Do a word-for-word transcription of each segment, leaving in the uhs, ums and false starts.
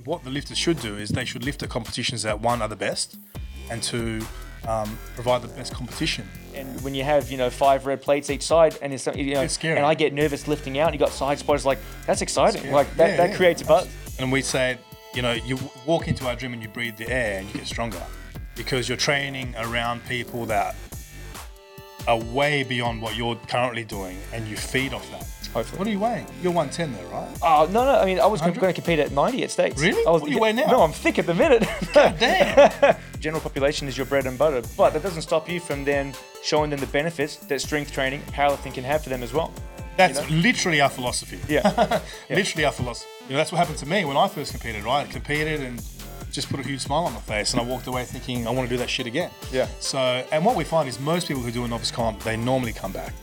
what the lifters should do is they should lift the competitions that, one, are the best, and two, um, provide the best competition. And when you have, you know, five red plates each side, and it's, you know, It's scary. and I get nervous lifting out, and you got side spotters, like, that's exciting. Scary. Like, that, Yeah, that yeah. creates a buzz. And we say, you know, you walk into our gym and you breathe the air and you get stronger because you're training around people that are way beyond what you're currently doing, and you feed off that. Hopefully. What are you weighing? You're one ten though, right? Oh, no, no. I mean, I was going one hundred? to compete at ninety at States. Really? I was, What do you weigh now? No, I'm thick at the minute. God damn. General population is your bread and butter, but that doesn't stop you from then showing them the benefits that strength training, powerlifting can have for them as well. That's You know? literally our philosophy. Yeah. Yeah. Literally our philosophy. You know, that's what happened to me when I first competed, right? I competed and just put a huge smile on my face, and I walked away thinking, I want to do that shit again. Yeah. So, and what we find is most people who do a novice comp, they normally come back.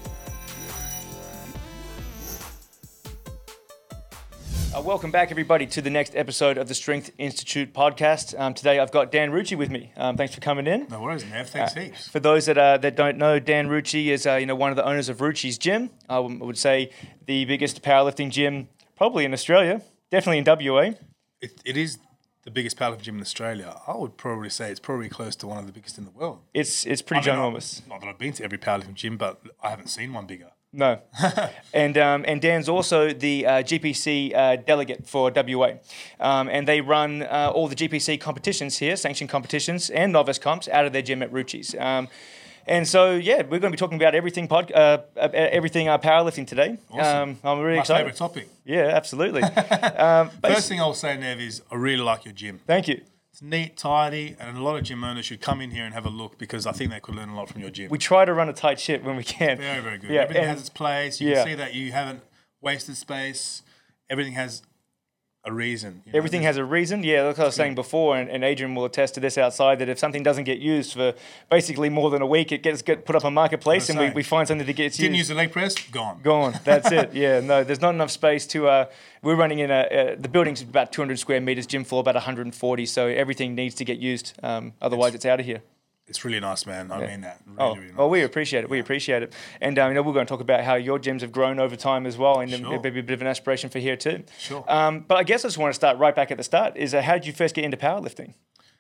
Uh, welcome back, everybody, to the next episode of the Strength Institute podcast. Um, today, I've got Dan Rucci with me. Um, thanks for coming in. No worries, Nev. Thanks Uh, heaps. For those that uh, that don't know, Dan Rucci is uh, you know one of the owners of Rucci's Gym. I would would say the biggest powerlifting gym probably in Australia, definitely in W A. It, it is the biggest powerlifting gym in Australia. I would probably say it's probably close to one of the biggest in the world. It's it's pretty I mean, ginormous. Not, not that I've been to every powerlifting gym, but I haven't seen one bigger. No, and um, and Dan's also the uh, G P C uh, delegate for W A, um, and they run uh, all the G P C competitions here, sanctioned competitions and novice comps out of their gym at Rucci's. Um, and so yeah, we're going to be talking about everything pod, uh, uh, everything uh, powerlifting today. Awesome. Um, I'm really My excited. favourite topic. Yeah, absolutely. um, basi- First thing I'll say, Nev, is I really like your gym. Thank you. It's neat, tidy, and a lot of gym owners should come in here and have a look because I think they could learn a lot from your gym. We try to run a tight ship when we can. Very, very good. Yeah, Everything and- has its place. You yeah. can see that you haven't wasted space. Everything has a reason. you know. Everything has a reason. Yeah, like I was saying before, and, and Adrian will attest to this outside, that if something doesn't get used for basically more than a week, it gets get put up on Marketplace, I and was we, saying. we find something that gets Didn't used. use the leg press, gone. Gone. That's it. Yeah, no, there's not enough space to. Uh, we're running in a. Uh, the building's about two hundred square meters, gym floor about one hundred forty, so everything needs to get used. Um, otherwise, it's, out of here. It's really nice, man. I mean that. Really, Oh, really nice. well, we appreciate it. We appreciate it, and um, you know we're going to talk about how your gyms have grown over time as well, and Sure. maybe a bit of an aspiration for here too. Sure. Um, but I guess I just want to start right back at the start. Is uh, how did you first get into powerlifting?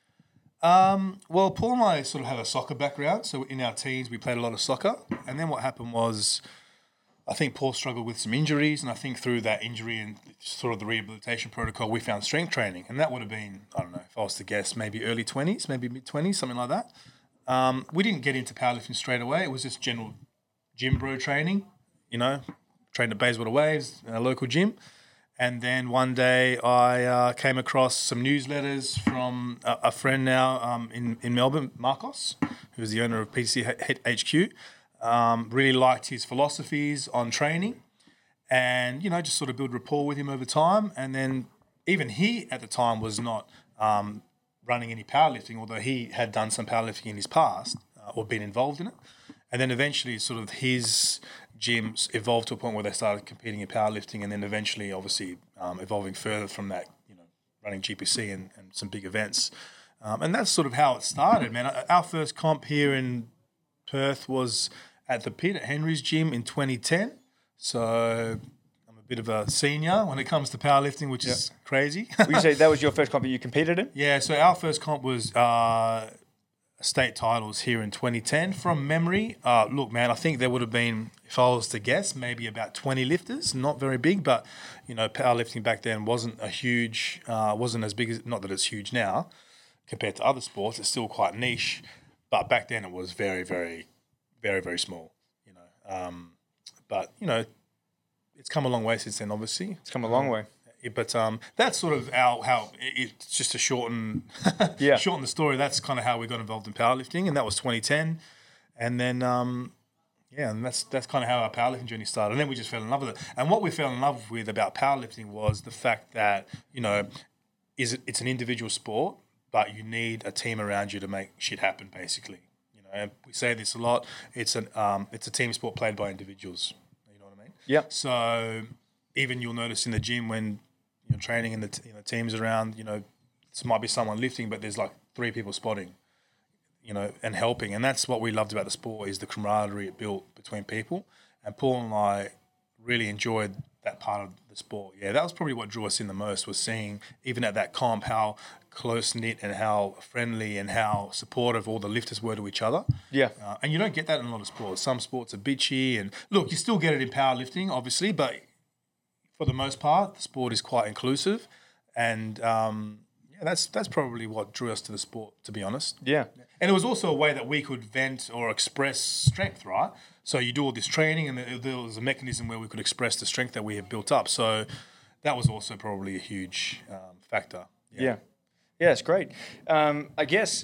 Um, well, Paul and I sort of have a soccer background. So in our teens, we played a lot of soccer. And then what happened was, I think Paul struggled with some injuries. And I think through that injury and sort of the rehabilitation protocol, we found strength training. And that would have been, I don't know, if I was to guess, maybe early twenties, maybe mid-twenties, something like that. Um, we didn't get into powerlifting straight away. It was just general gym bro training, you know, trained at Bayswater Waves, a local gym. And then one day I uh, came across some newsletters from a, a friend now um, in, in Melbourne, Marcos, who's the owner of P T C H Q. Um, really liked his philosophies on training and, you know, just sort of build rapport with him over time. And then even he at the time was not um, running any powerlifting, although he had done some powerlifting in his past uh, or been involved in it. And then eventually sort of his gyms evolved to a point where they started competing in powerlifting and then eventually obviously um, evolving further from that, you know, running G P C and, and some big events. Um, and that's sort of how it started, man. Our first comp here in Perth was at the pit at Henry's gym in twenty ten. So I'm a bit of a senior when it comes to powerlifting, which is crazy. Would you say that was your first comp you competed in? Yeah, so our first comp was uh, state titles here in twenty ten. From memory, uh, look, man, I think there would have been, if I was to guess, maybe about twenty lifters. Not very big, but, you know, powerlifting back then wasn't a huge, uh, wasn't as big as, not that it's huge now compared to other sports. It's still quite niche, but back then it was very, very, very, very small, you know. Um, but, you know, it's come a long way since then, obviously. It's come a long way. Yeah, but um, that's sort of our how it, it's just to shorten Yeah. shorten the story. That's kind of how we got involved in powerlifting, and that was twenty ten. And then um, yeah, and that's that's kind of how our powerlifting journey started. And then we just fell in love with it. And what we fell in love with about powerlifting was the fact that, you know, is it, it's an individual sport, but you need a team around you to make shit happen. Basically, you know, and we say this a lot. It's an um, it's a team sport played by individuals. You know what I mean? Yeah. So even you'll notice in the gym when you're training and the t- you know, teams around, you know, this might be someone lifting, but there's like three people spotting, you know, and helping. And that's what we loved about the sport is the camaraderie it built between people. And Paul and I really enjoyed that part of the sport. Yeah, that was probably what drew us in the most, was seeing, even at that comp, how close-knit and how friendly and how supportive all the lifters were to each other. Yeah. Uh, and you don't get that in a lot of sports. Some sports are bitchy. And look, you still get it in powerlifting, obviously, but for the most part, the sport is quite inclusive. And um, yeah, that's that's probably what drew us to the sport, to be honest. Yeah. And it was also a way that we could vent or express strength, right? So you do all this training, and there was a mechanism where we could express the strength that we had built up. So that was also probably a huge um, factor. Yeah. yeah. Yeah, it's great. Um, I guess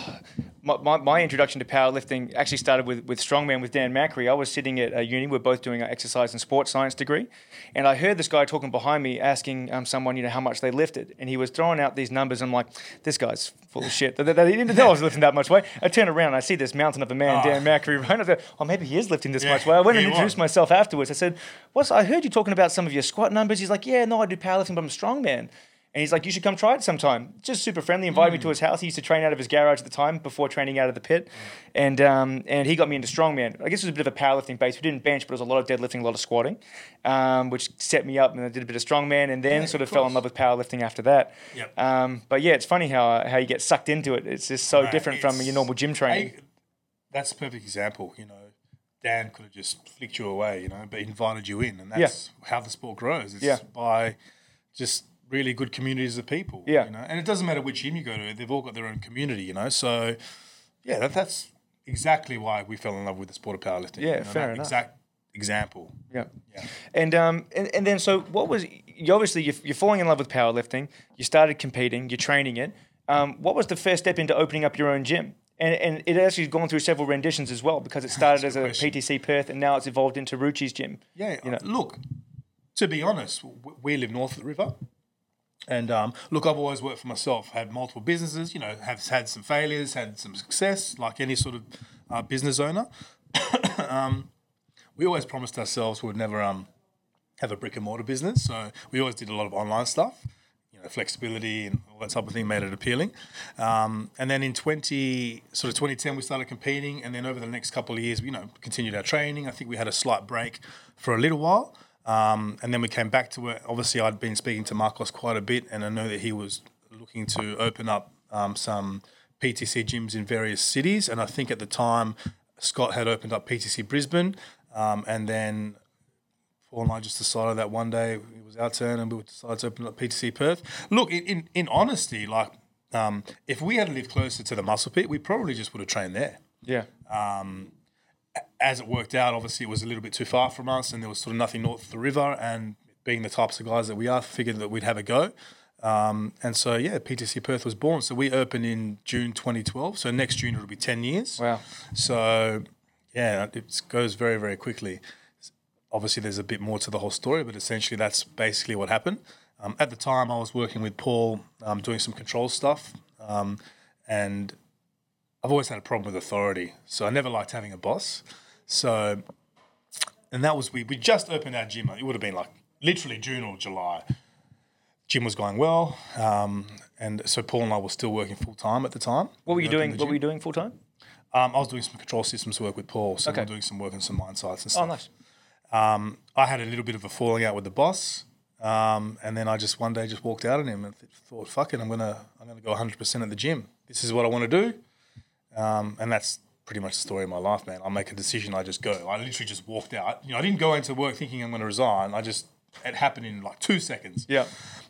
my, my, my introduction to powerlifting actually started with, with Strongman with Dan Macri. I was sitting at a uni. We're both doing our exercise and sports science degree. And I heard this guy talking behind me asking um, someone, you know, how much they lifted. And he was throwing out these numbers. I'm like, this guy's full of shit. He didn't know I was lifting that much weight. I turn around and I see this mountain of a man, oh. Dan Macri, right? I thought, oh, maybe he is lifting this yeah, much weight. I went and introduced was. myself afterwards. I said, what's, I heard you talking about some of your squat numbers. He's like, yeah, no, I do powerlifting, but I'm a strongman. And he's like, you should come try it sometime. Just super friendly. Invited mm. me to his house. He used to train out of his garage at the time before training out of the pit. And um, and he got me into strongman. I guess it was a bit of a powerlifting base. We didn't bench, but it was a lot of deadlifting, a lot of squatting, um, which set me up. And I did a bit of strongman and then yeah, sort of, of fell in love with powerlifting after that. Yep. Um, but yeah, it's funny how how you get sucked into it. It's just so right. different it's, from your normal gym training. I, that's a perfect example. You know, Dan could have just flicked you away, you know, but invited you in. And that's yeah. how the sport grows. It's yeah. by just really good communities of people, yeah. you know, and it doesn't matter which gym you go to; they've all got their own community, you know. So, yeah, that, that's exactly why we fell in love with the sport of powerlifting. Yeah, you know, fair that enough. Exact example. Yeah, yeah. And um, and, and then so what was you obviously you're, you're falling in love with powerlifting. You started competing. You're training it. Um, what was the first step into opening up your own gym? And and it actually has gone through several renditions as well, because it started as a question. P T C Perth and now it's evolved into Ruchi's gym. Yeah, you know? Look, to be honest, we live north of the river. And um, look, I've always worked for myself, had multiple businesses, you know, have had some failures, had some success, like any sort of uh, business owner. um, we always promised ourselves we would never um, have a brick and mortar business. So we always did a lot of online stuff, you know, flexibility and all that type of thing made it appealing. Um, and then in twenty, sort of twenty ten, we started competing. And then over the next couple of years, we, you know, continued our training. I think we had a slight break for a little while. Um, and then we came back to it. Obviously, I'd been speaking to Marcos quite a bit, and I know that he was looking to open up um, some P T C gyms in various cities. And I think at the time, Scott had opened up P T C Brisbane, um, and then Paul and I just decided that one day it was our turn, and we decided to open up P T C Perth. Look, in in, in honesty, like um, if we had lived closer to the muscle pit, we probably just would have trained there. Yeah. Um, As it worked out, obviously it was a little bit too far from us, and there was sort of nothing north of the river. And being the types of guys that we are, figured that we'd have a go. Um, and so, yeah, P T C Perth was born. So we opened in June twenty twelve. So next June it'll be ten years. Wow. So, yeah, it goes very, very quickly. Obviously, there's a bit more to the whole story, but essentially that's basically what happened. Um, at the time, I was working with Paul, um, doing some control stuff, um, and I've always had a problem with authority, so I never liked having a boss. So, and that was, we, we just opened our gym. It would have been like literally June or July. Gym was going well, um, and so Paul and I were still working full time at the time. What were you doing? What were you doing full time? Um, I was doing some control systems work with Paul, so okay. we were doing some work on some mine sites and stuff. Oh, nice. Um, I had a little bit of a falling out with the boss, um, and then I just one day just walked out on him and thought, "Fuck it, I'm gonna I'm gonna go one hundred percent at the gym. This is what I want to do." Um, and that's pretty much the story of my life, man. I make a decision, I just go. I literally just walked out. You know, I didn't go into work thinking I'm going to resign. I just, it happened in like two seconds. Yeah.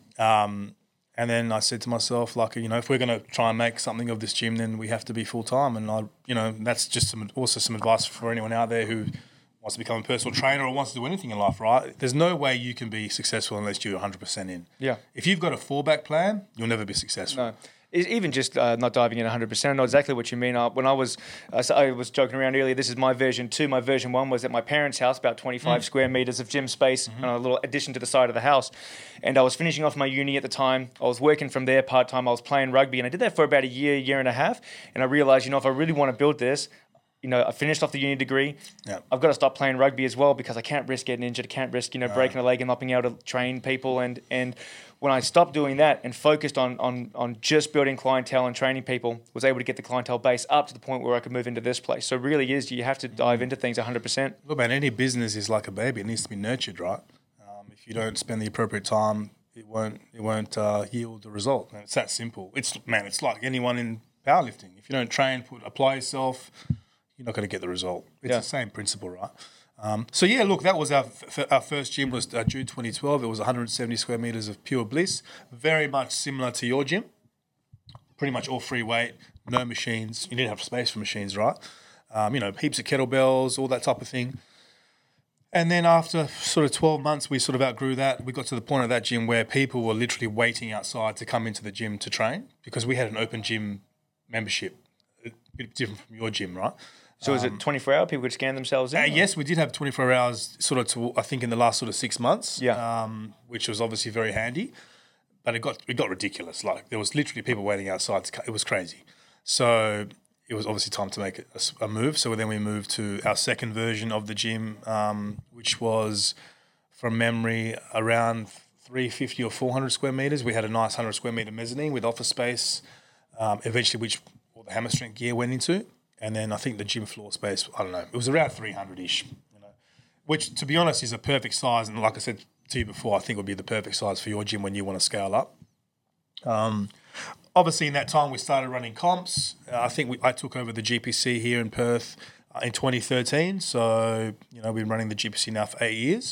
Um, and then I said to myself, like, you know, if we're going to try and make something of this gym, then we have to be full time. And I, you know, that's just some, also some advice for anyone out there who wants to become a personal trainer or wants to do anything in life, right? There's no way you can be successful unless you're one hundred percent in. Yeah. If you've got a fallback plan, you'll never be successful. No. Even just uh, not diving in one hundred percent, I know exactly what you mean. Uh, when I was uh, so I was joking around earlier, this is my version two. My version one was at my parents' house, about twenty-five mm. square metres of gym space, mm-hmm. and a little addition to the side of the house. And I was finishing off my uni at the time. I was working from there part-time. I was playing rugby, and I did that for about a year, year and a half. And I realised, you know, if I really want to build this, you know, I finished off the uni degree. Yeah. I've got to stop playing rugby as well because I can't risk getting injured. I can't risk, you know, no. breaking a leg and not being able to train people. And and when I stopped doing that and focused on on on just building clientele and training people, was able to get the clientele base up to the point where I could move into this place. So it really is, you have to dive into things one hundred percent. Look, man, any business is like a baby. It needs to be nurtured, right? Um, if you don't spend the appropriate time, it won't it won't uh, yield the result. And it's that simple. It's man, it's like anyone in powerlifting. If you don't train, put apply yourself, you're not going to get the result. It's Yeah. the same principle, right? Um, so yeah, look, that was our f- our first gym was uh, June twenty twelve. It was one hundred seventy square meters of pure bliss, very much similar to your gym. Pretty much all free weight, no machines. You didn't have space for machines, right? Um, you know, heaps of kettlebells, all that type of thing. And then after sort of twelve months, we sort of outgrew that. We got to the point of that gym where people were literally waiting outside to come into the gym to train because we had an open gym membership, a bit different from your gym, right? So is it twenty-four hour? People could scan themselves in? Uh, yes, we did have twenty-four hours sort of to, I think, in the last sort of six months, Yeah. um, which was obviously very handy. But it got it got ridiculous. Like, there was literally people waiting outside. To, it was crazy. So it was obviously time to make a, a move. So then we moved to our second version of the gym, um, which was, from memory, around three fifty or four hundred square meters. We had a nice one hundred square meter mezzanine with office space, um, eventually which all the hammer strength gear went into. And then I think the gym floor space, I don't know, it was around three hundred-ish, you know, which, to be honest, is a perfect size. And like I said to you before, I think would be the perfect size for your gym when you want to scale up. Um, obviously, in that time, we started running comps. Uh, I think we, I took over the G P C here in Perth uh, in twenty thirteen. So, you know, we've been running the G P C now for eight years.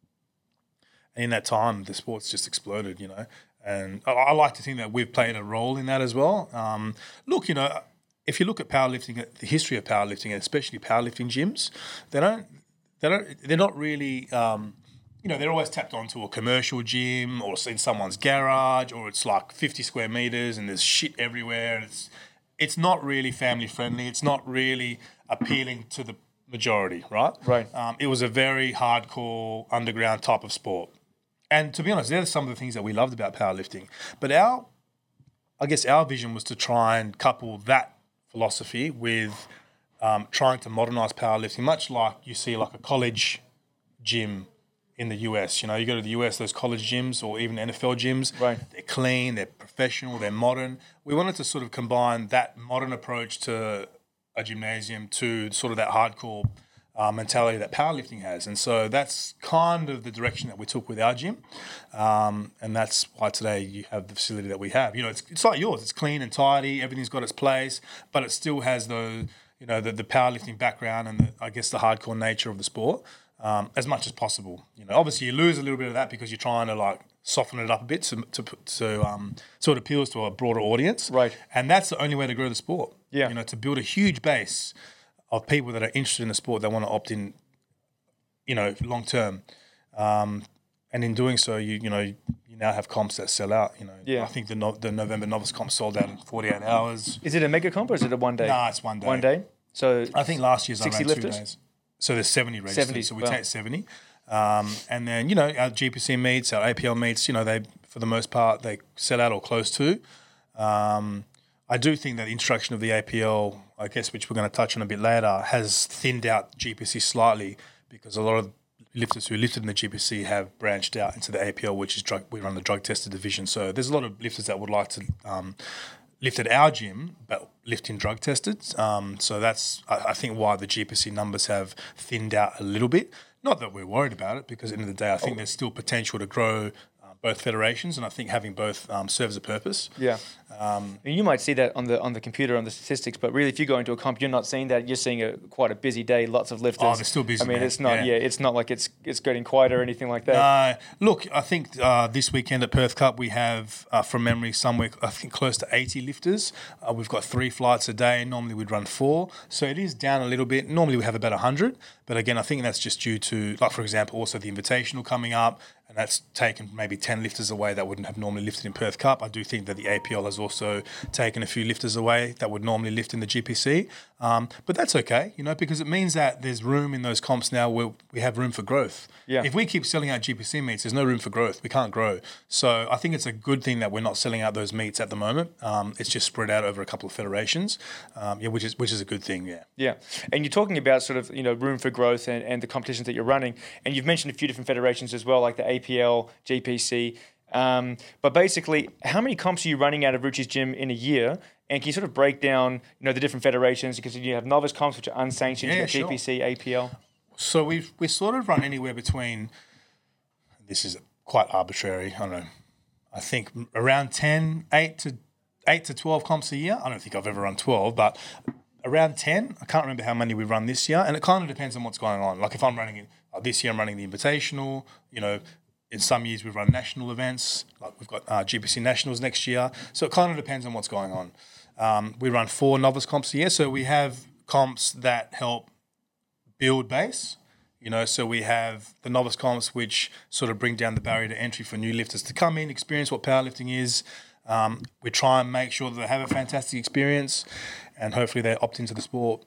And in that time, the sport's just exploded, you know. And I, I like to think that we've played a role in that as well. Um, look, you know, if you look at powerlifting, at the history of powerlifting, especially powerlifting gyms, they don't, they don't, they're not really, um, you know, they're always tapped onto a commercial gym or in someone's garage, or it's like fifty square meters and there's shit everywhere, and it's, it's not really family friendly. It's not really appealing to the majority, right? Right. Um, it was a very hardcore underground type of sport, and to be honest, they're some of the things that we loved about powerlifting. But our, I guess, our vision was to try and couple that philosophy with um, trying to modernize powerlifting, much like you see like a college gym in the U S. You know, you go to the U S, those college gyms or even N F L gyms, Right. they're clean, they're professional, they're modern. We wanted to sort of combine that modern approach to a gymnasium to sort of that hardcore uh, mentality that powerlifting has. And so that's kind of the direction that we took with our gym. Um, and that's why today you have the facility that we have. You know, it's, it's like yours. It's clean and tidy. Everything's got its place, but it still has the, you know, the, the powerlifting background and the, I guess the hardcore nature of the sport um, as much as possible. You know, obviously you lose a little bit of that because you're trying to like soften it up a bit to, to, to um, so it appeals to a broader audience. Right. And that's the only way to grow the sport. Yeah. You know, to build a huge base of people that are interested in the sport that want to opt in, you know, long term. Um, and in doing so, you you know, you now have comps that sell out. You know, Yeah. I think the no, the November novice comp sold out in forty-eight hours. Is it a mega comp or is it a one day? Nah, it's one day. One day? So I think last year's I sixty ran two lifters? days. So there's seventy registered. seventy, So we wow. take seventy. Um, and then, you know, our G P C meets, our A P L meets, you know, they, for the most part, they sell out or close to. Um, I do think that the introduction of the A P L, I guess, which we're going to touch on a bit later, has thinned out G P C slightly because a lot of lifters who lifted in the G P C have branched out into the A P L, which is drug, we run the drug tested division. So there's a lot of lifters that would like to um, lift at our gym, but lift in drug tested. Um, so that's, I, I think, why the G P C numbers have thinned out a little bit. Not that we're worried about it, because at the end of the day, I think there's still potential to grow uh, both federations, and I think having both um, serves a purpose. yeah. Um, you might see that on the on the computer on the statistics, but really, if you go into a comp, you're not seeing that. You're seeing a quite a busy day, lots of lifters. Oh, they're still busy, I mean, man. it's not. Yeah. Yeah. it's not like it's it's getting quieter or anything like that. Uh, look, I think uh, this weekend at Perth Cup we have, uh, from memory, somewhere I think close to eighty lifters. Uh, we've got three flights a day. Normally we'd run four, so it is down a little bit. Normally we have about one hundred, but again, I think that's just due to, like, for example, also the Invitational coming up, and that's taken maybe ten lifters away that wouldn't have normally lifted in Perth Cup. I do think that the A P L has also taken a few lifters away that would normally lift in the G P C. Um, but that's okay, you know, because it means that there's room in those comps now where we have room for growth. Yeah. If we keep selling out G P C meets, there's no room for growth. We can't grow. So I think it's a good thing that we're not selling out those meets at the moment. Um, it's just spread out over a couple of federations, um, yeah, which is which is a good thing, yeah. Yeah, and you're talking about sort of, you know, room for growth and, and the competitions that you're running, and you've mentioned a few different federations as well, like the A P L, G P C. Um, but basically, how many comps are you running out of Ruchi's gym in a year? And can you sort of break down, you know, the different federations? Because you have novice comps, which are unsanctioned, Yeah, you have sure. G P C, A P L. So we've we sort of run anywhere between this is quite arbitrary. I don't know. I think around ten, eight to eight to twelve comps a year. I don't think I've ever run twelve, but around ten. I can't remember how many we run this year, and it kind of depends on what's going on. Like if I'm running it uh, this year, I'm running the Invitational. You know, in some years we've run national events. Like we've got uh, G P C Nationals next year. So it kind of depends on what's going on. Um, we run four novice comps a year, so we have comps that help build base. You know, so we have the novice comps, which sort of bring down the barrier to entry for new lifters to come in, experience what powerlifting is. Um, we try and make sure that they have a fantastic experience, and hopefully they opt into the sport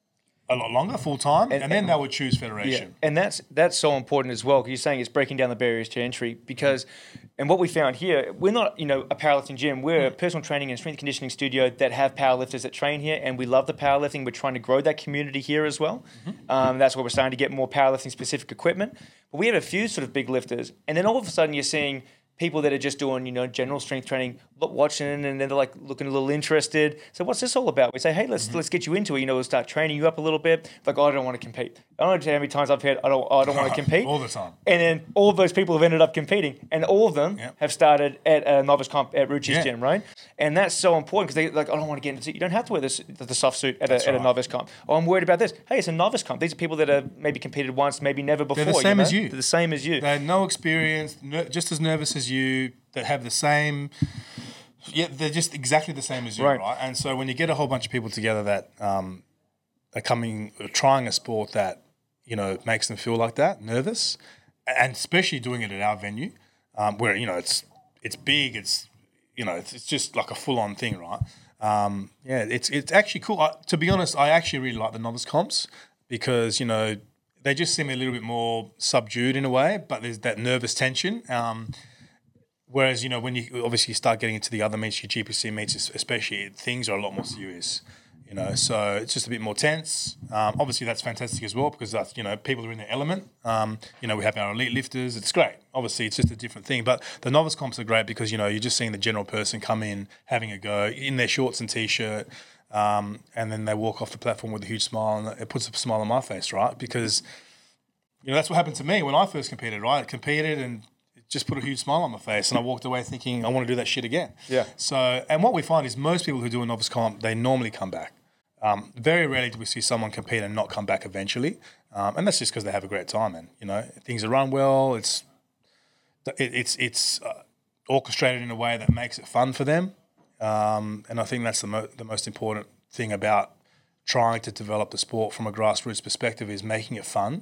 a lot longer, full time, and, and then and, they would choose federation. Yeah. And that's that's so important as well, because you're saying it's breaking down the barriers to entry. Because, and what we found here, we're not, you know, a powerlifting gym. We're a personal training and strength conditioning studio that have powerlifters that train here, and we love the powerlifting. We're trying to grow that community here as well. Mm-hmm. Um, that's why we're starting to get more powerlifting specific equipment. But we have a few sort of big lifters, and then all of a sudden you're seeing people that are just doing, you know, general strength training, look, watching, and then they're like looking a little interested. So what's this all about? We say, hey, let's mm-hmm. let's get you into it. You know, we'll start training you up a little bit. Like, oh, I don't want to compete. I don't know how many times I've heard, I don't, I don't want to compete. All the time. And then all of those people have ended up competing, and all of them yep. have started at a novice comp at Ruchi's yeah. gym, right? And that's so important, because they like, I don't want to get into. You don't have to wear this the soft suit at, a, at right. a novice comp. Oh, I'm worried about this. Hey, it's a novice comp. These are people that have maybe competed once, maybe never before. They're the same you know? as you. They're the same as you. They had no experience, no, just as nervous as you. That have the same, yeah, they're just exactly the same as you, right? right? And so when you get a whole bunch of people together that um, are coming, trying a sport that, you know, makes them feel like that, nervous, and especially doing it at our venue, um, where, you know, it's it's big, it's, you know, it's, it's just like a full-on thing, right? Um, yeah, it's it's actually cool. I, to be honest, I actually really like the novice comps because, you know, they just seem a little bit more subdued in a way, but there's that nervous tension. Um Whereas, you know, when you obviously start getting into the other meets, your G P C meets especially, things are a lot more serious, you know, so it's just a bit more tense. Um, obviously, that's fantastic as well because, that's, you know, people are in their element. Um, you know, we have our elite lifters. It's great. Obviously, it's just a different thing. But the novice comps are great because, you know, you're just seeing the general person come in, having a go, in their shorts and T-shirt, um, and then they walk off the platform with a huge smile, and it puts a smile on my face, right? Because, you know, that's what happened to me when I first competed, right? I competed and just put a huge smile on my face, and I walked away thinking I want to do that shit again. Yeah. So, and what we find is most people who do a novice comp, they normally come back. Um, very rarely do we see someone compete and not come back eventually, um, and that's just because they have a great time, and you know things are run well. It's it, it's it's uh, orchestrated in a way that makes it fun for them, um, and I think that's the mo- the most important thing about trying to develop the sport from a grassroots perspective is making it fun.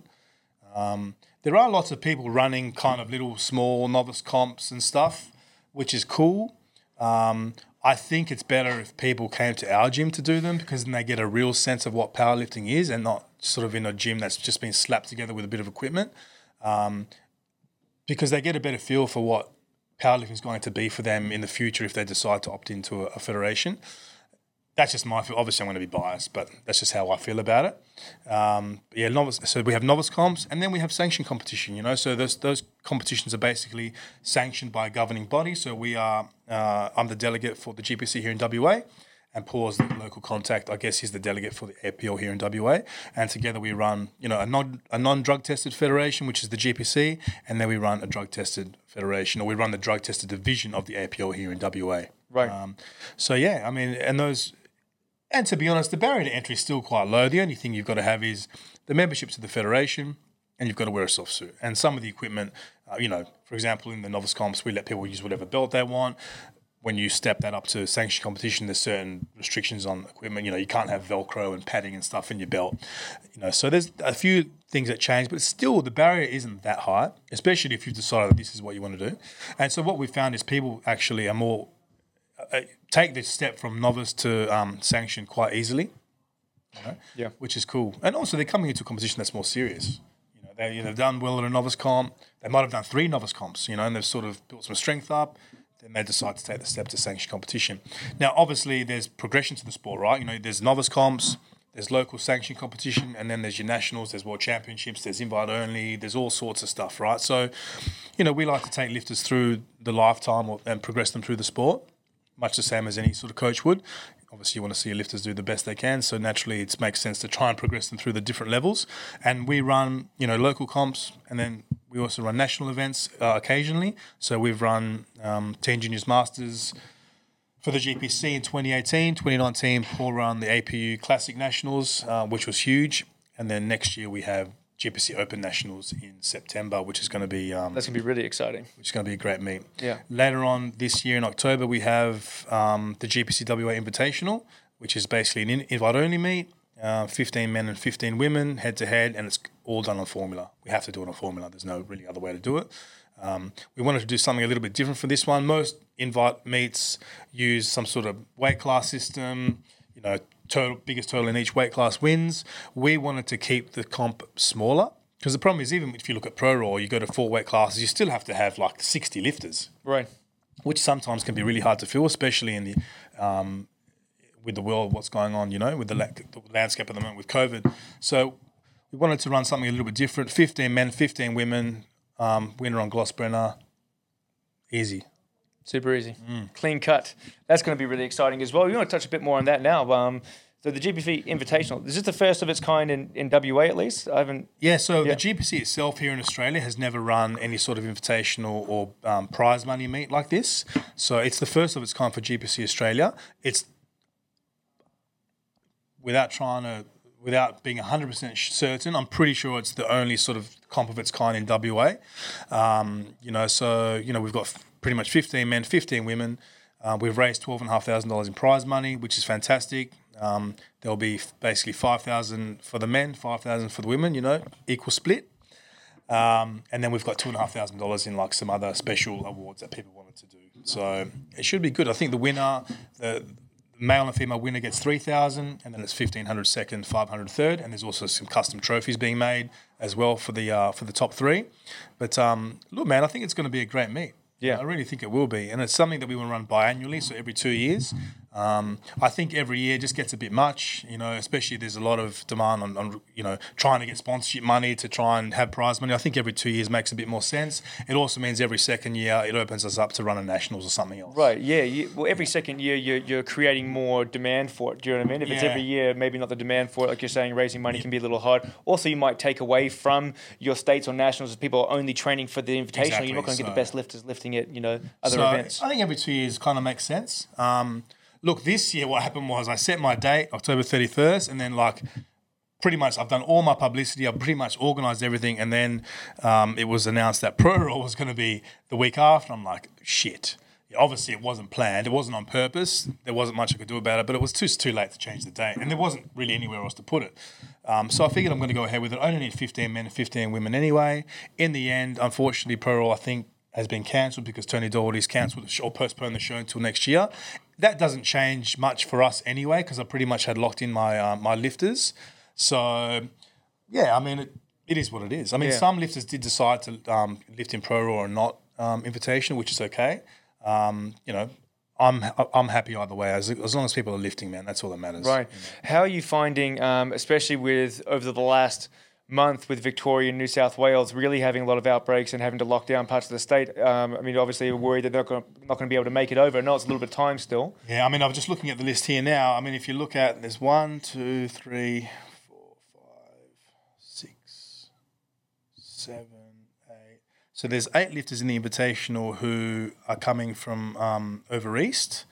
Um, There are lots of people running kind of little small novice comps and stuff, which is cool. Um, I think it's better if people came to our gym to do them because then they get a real sense of what powerlifting is and not sort of in a gym that's just been slapped together with a bit of equipment, um, because they get a better feel for what powerlifting is going to be for them in the future if they decide to opt into a, a federation. That's just my feel. Obviously, I'm going to be biased, but that's just how I feel about it. Um, yeah, novice. So we have novice comps, and then we have sanctioned competition. You know, so those those competitions are basically sanctioned by a governing body. So we are. Uh, I'm the delegate for the G P C here in W A, and Paul's the local contact. I guess he's the delegate for the A P L here in W A, and together we run, you know, a non a non drug tested federation, which is the G P C, and then we run a drug tested federation, or we run the drug tested division of the A P L here in W A. Right. Um, so yeah, I mean, and those. And to be honest, the barrier to entry is still quite low. The only thing you've got to have is the membership to the federation, and you've got to wear a soft suit. And some of the equipment, uh, you know, for example, in the novice comps, we let people use whatever belt they want. When you step that up to sanctioned competition, there's certain restrictions on equipment. You know, you can't have Velcro and padding and stuff in your belt. You know, so there's a few things that change, but still the barrier isn't that high, especially if you've decided that this is what you want to do. And so what we found is people actually are more uh, take this step from novice to um, sanctioned quite easily. You know, yeah, which is cool. And also they're coming into a competition that's more serious. You know, they, they've done well at a novice comp. They might have done three novice comps, you know, and they've sort of built some strength up. Then they decide to take the step to sanctioned competition. Now, obviously, there's progression to the sport, right? You know, there's novice comps, there's local sanctioned competition, and then there's your nationals, there's world championships, there's invite only, there's all sorts of stuff, right? So, you know, we like to take lifters through the lifetime or, and progress them through the sport, much the same as any sort of coach would. obviously you want to see your lifters do the best they can. So naturally, it makes sense to try and progress them through the different levels. And we run, you know, local comps, and then we also run national events uh, occasionally. So we've run um, Teen Juniors Masters for the G P C in twenty eighteen. twenty nineteen, Paul ran the A P U Classic Nationals, uh, which was huge. And then next year we have G P C Open Nationals in September, which is going to be um, That's going to be really exciting. which is going to be a great meet. Yeah. Later on this year in October, we have um, the G P C W A Invitational, which is basically an in- invite-only meet, uh, fifteen men and fifteen women, head-to-head, and it's all done on formula. We have to do it on formula. There's no really other way to do it. Um, we wanted to do something a little bit different for this one. Most invite meets use some sort of weight class system, you know, total, biggest total in each weight class wins. We wanted to keep the comp smaller because the problem is, even if you look at Pro Raw, you go to four weight classes, you still have to have like sixty lifters, Right. which sometimes can be really hard to fill, especially in the um, with the world, what's going on, you know, with the, la- the landscape at the moment with COVID. So we wanted to run something a little bit different. fifteen men, fifteen women, um, winner on Glossbrenner, easy. Super easy. Mm. Clean cut. That's going to be really exciting as well. We want to touch a bit more on that now. Um, so the G P C Invitational, is this the first of its kind in, in W A at least? I haven't... Yeah, so Yeah. the G P C itself here in Australia has never run any sort of invitational or um, prize money meet like this. So it's the first of its kind for G P C Australia. It's, without trying to, without being one hundred percent certain, I'm pretty sure it's the only sort of comp of its kind in W A. Um, you know, so, you know, we've got pretty much fifteen men, fifteen women. Uh, we've raised twelve thousand five hundred dollars in prize money, which is fantastic. Um, there'll be f- basically five thousand dollars for the men, five thousand dollars for the women, you know, equal split. Um, and then we've got two thousand five hundred dollars in like some other special awards that people wanted to do. So it should be good. I think the winner, the male and female winner gets three thousand dollars, and then it's fifteen hundred dollars second, five hundred dollars third, and there's also some custom trophies being made as well for the uh, for the top three. But um, look, man, I think it's going to be a great meet. Yeah. I really think it will be. And it's something that we want to run biannually, so every two years. Um, I think every year just gets a bit much, you know, especially there's a lot of demand on, on, you know, trying to get sponsorship money to try and have prize money. I think every two years makes a bit more sense. It also means every second year it opens us up to run a nationals or something else. Right, yeah. You, well, every second year you're, you're creating more demand for it. Do you know what I mean? If it's Yeah. every year, maybe not the demand for it, like you're saying, raising money can be a little hard. Also, you might take away from your states or nationals if people are only training for the invitational. Exactly, You're not going to get so- the best lifters lifting it, you know, other So events. I think every two years kind of makes sense. Um, look, this year what happened was I set my date, October thirty-first, and then like pretty much I've done all my publicity. I've pretty much organised everything, and then um, it was announced that Pro Raw was going to be the week after. I'm like, shit. Yeah, obviously, it wasn't planned. It wasn't on purpose. There wasn't much I could do about it, but it was too too late to change the date, and there wasn't really anywhere else to put it. Um, so I figured I'm going to go ahead with it. I only need fifteen men and fifteen women anyway. In the end, unfortunately, Pro Raw, I think, has been cancelled because Tony Doherty's cancelled the show, or postponed the show until next year. That doesn't change much for us anyway because I pretty much had locked in my uh, my lifters. So, yeah, I mean, it, it is what it is. I mean, Yeah. some lifters did decide to um, lift in Pro Raw or not um, Invitational, which is okay. Um, you know, I'm I'm happy either way. As, as long as people are lifting, man, that's all that matters. Right. How are you finding, um, especially with over the last month with Victoria and New South Wales really having a lot of outbreaks and having to lock down parts of the state? Um, I mean, obviously, we're worried that they're not going not going to be able to make it over. I know it's a little bit of time still. Yeah, I mean, I'm just looking at the list here now. I mean, if you look at, there's one, two, three, four, five, six, seven, eight. So there's eight lifters in the Invitational who are coming from um, over east.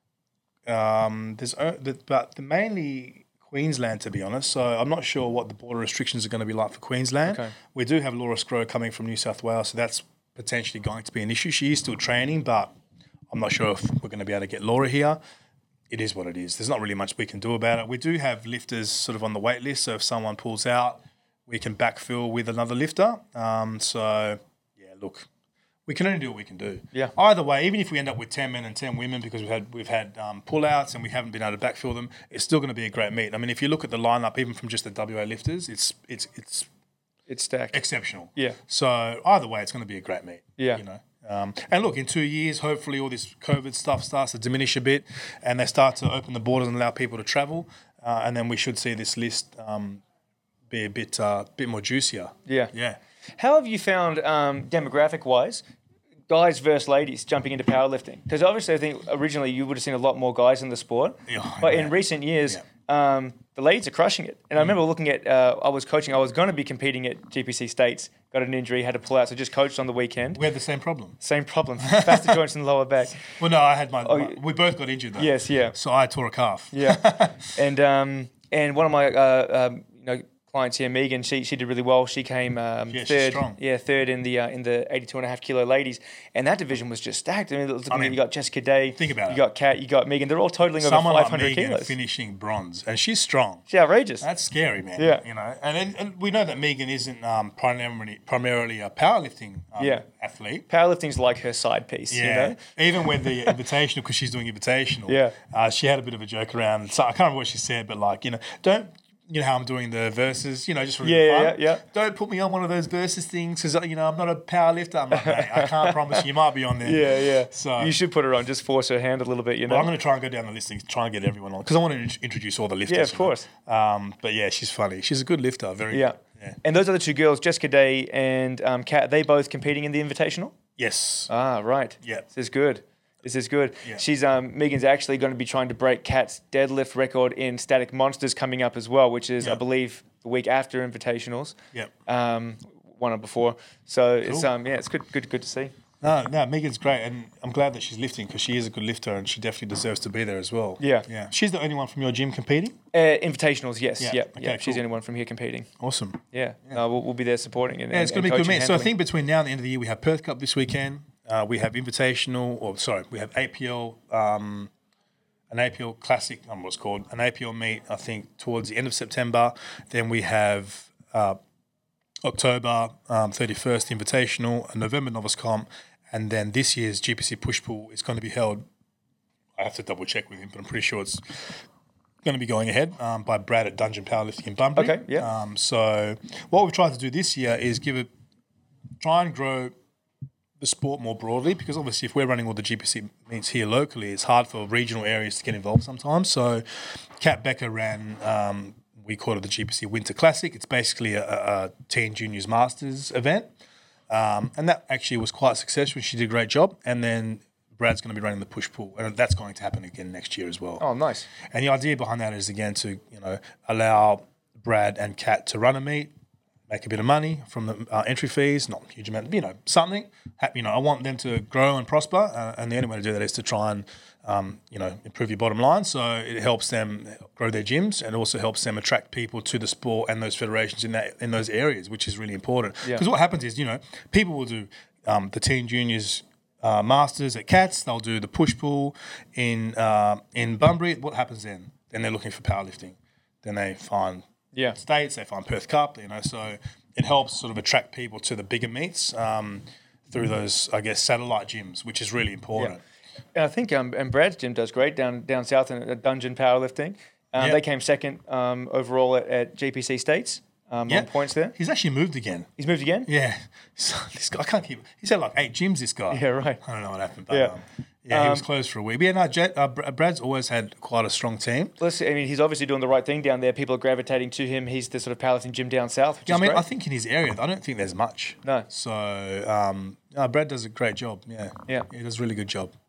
Um, there's o- the, but the mainly Queensland, to be honest. So I'm not sure what the border restrictions are going to be like for Queensland. Okay. We do have Laura Scrow coming from New South Wales, so that's potentially going to be an issue. She is still training, but I'm not sure if we're going to be able to get Laura here. It is what it is. There's not really much we can do about it. We do have lifters sort of on the wait list, so if someone pulls out, we can backfill with another lifter. Um, so, yeah, look, we can only do what we can do. Yeah. Either way, even if we end up with ten men and ten women because we've had we've had um, pullouts and we haven't been able to backfill them, it's still going to be a great meet. I mean, if you look at the lineup, even from just the W A lifters, it's it's it's It's stacked. exceptional. Yeah. So either way, it's going to be a great meet. Yeah. You know. Um, and look, in two years, hopefully all this COVID stuff starts to diminish a bit, and they start to open the borders and allow people to travel, uh, and then we should see this list um, be a bit uh, bit more juicier. Yeah. Yeah. How have you found, um, demographic-wise, guys versus ladies jumping into powerlifting? Because obviously, I think originally you would have seen a lot more guys in the sport, Yeah, but yeah. in recent years, Yeah. um, the ladies are crushing it. And I remember looking at, uh, I was coaching, I was going to be competing at G P C States, got an injury, had to pull out, so just coached on the weekend. We had the same problem. Same problem, faster joints in the lower back. Well, no, I had my. Oh, my- we both got injured though. Yes, yeah. So I tore a calf. Yeah, and um, and one of my uh, um, you know clients here, Megan, she she did really well. She came um, Yeah, she's third, strong. yeah, third in the uh, in the eighty-two and a half kilo ladies, and that division was just stacked. I mean, looking I mean, at, you got Jessica Day, think about you it. got Kat, you got Megan. They're all totaling Someone over like five hundred Megan kilos. finishing bronze, and she's strong. She's outrageous. That's scary, man. Yeah. You know, and then, and we know that Megan isn't um, primarily primarily a powerlifting um, Yeah. athlete. Powerlifting's like her side piece. Yeah. You know? Even with the invitational, because she's doing invitational. Yeah. Uh, she had a bit of a joke around. So I can't remember what she said, but like, you know, don't. You know how I'm doing the verses, you know, just for Yeah, fun. yeah, yeah. Don't put me on one of those verses things because, you know, I'm not a power lifter. I'm like, mate, I can't promise you. You might be on there. Yeah, yeah. So you should put her on. Just force her hand a little bit. You know. well, I'm going to try and go down the listings, try and get everyone on because I want to int- introduce all the lifters. Yeah, of you know. course. Um, but yeah, she's funny. She's a good lifter. Very yeah. good. Yeah. And those other two girls, Jessica Day and um, Kat, are they both competing in the Invitational? Yes. Ah, right. Yeah. This is good. This is good. Yeah. She's um Megan's actually going to be trying to break Kat's deadlift record in Static Monsters coming up as well, which is Yeah. I believe the week after Invitationals. Yep. Um, one or before. So it's Cool. um yeah, it's good good good to see. No, no, Megan's great, and I'm glad that she's lifting because she is a good lifter, and she definitely deserves to be there as well. Yeah. Yeah. She's the only one from your gym competing. Uh, invitationals, yes, Yeah. yeah, Okay, yeah. She's the cool. only one from here competing. Awesome. Yeah, No, we'll, we'll be there supporting and Yeah, it's and- going to and be good, coaching, man. So I handling. think between now and the end of the year, we have Perth Cup this weekend. Uh, we have Invitational, or sorry, we have A P L, um, an A P L Classic, I don't know what's called, an A P L meet, I think, towards the end of September. Then we have uh, October um, thirty-first Invitational, a November Novice Comp, and then this year's G P C Push Pull is going to be held. I have to double check with him, but I'm pretty sure it's going to be going ahead um, by Brad at Dungeon Powerlifting in Bunbury. Okay, yeah. Um, so what we've tried to do this year is give it, try and grow the sport more broadly, because obviously if we're running all the G P C meets here locally, it's hard for regional areas to get involved sometimes. So Kat Becker ran, um, we call it the G P C Winter Classic. It's basically a, a, a Teen Juniors Masters event. Um, and that actually was quite successful. She did a great job. And then Brad's going to be running the push-pull, and that's going to happen again next year as well. Oh, nice. And the idea behind that is, again, to, you know, allow Brad and Kat to run a meet, make a bit of money from the uh, entry fees, not a huge amount, you know, something. Ha- You know, I want them to grow and prosper, uh, and the only way to do that is to try and, um, you know, improve your bottom line. So it helps them grow their gyms, and also helps them attract people to the sport and those federations in that in those areas, which is really important. Because Yeah. what happens is, you know, people will do um, the teen juniors uh, masters at Cats. They'll do the push pull in uh, in Bunbury. What happens then? Then they're looking for powerlifting. Then they find Yeah. States, they find Perth Cup, you know, so it helps sort of attract people to the bigger meets um, through those, I guess, satellite gyms, which is really important. And I think um, and Brad's gym does great down down south in at Dungeon Powerlifting. Um, Yeah. They came second um, overall at, at G P C States um, Yeah. on points there. He's actually moved again. He's moved again? Yeah. So this guy, I can't keep, he's had like eight gyms, this guy. Yeah, right. I don't know what happened, but Yeah. um, yeah, he was Um, closed for a week. But yeah, no, Jet, uh, Br- Brad's always had quite a strong team. Let's see, I mean, he's obviously doing the right thing down there. People are gravitating to him. He's the sort of powerlifting gym down south, which Yeah, I is mean, great. I think in his area, I don't think there's much. No. So, um, no, Brad does a great job. Yeah. Yeah. He does a really good job.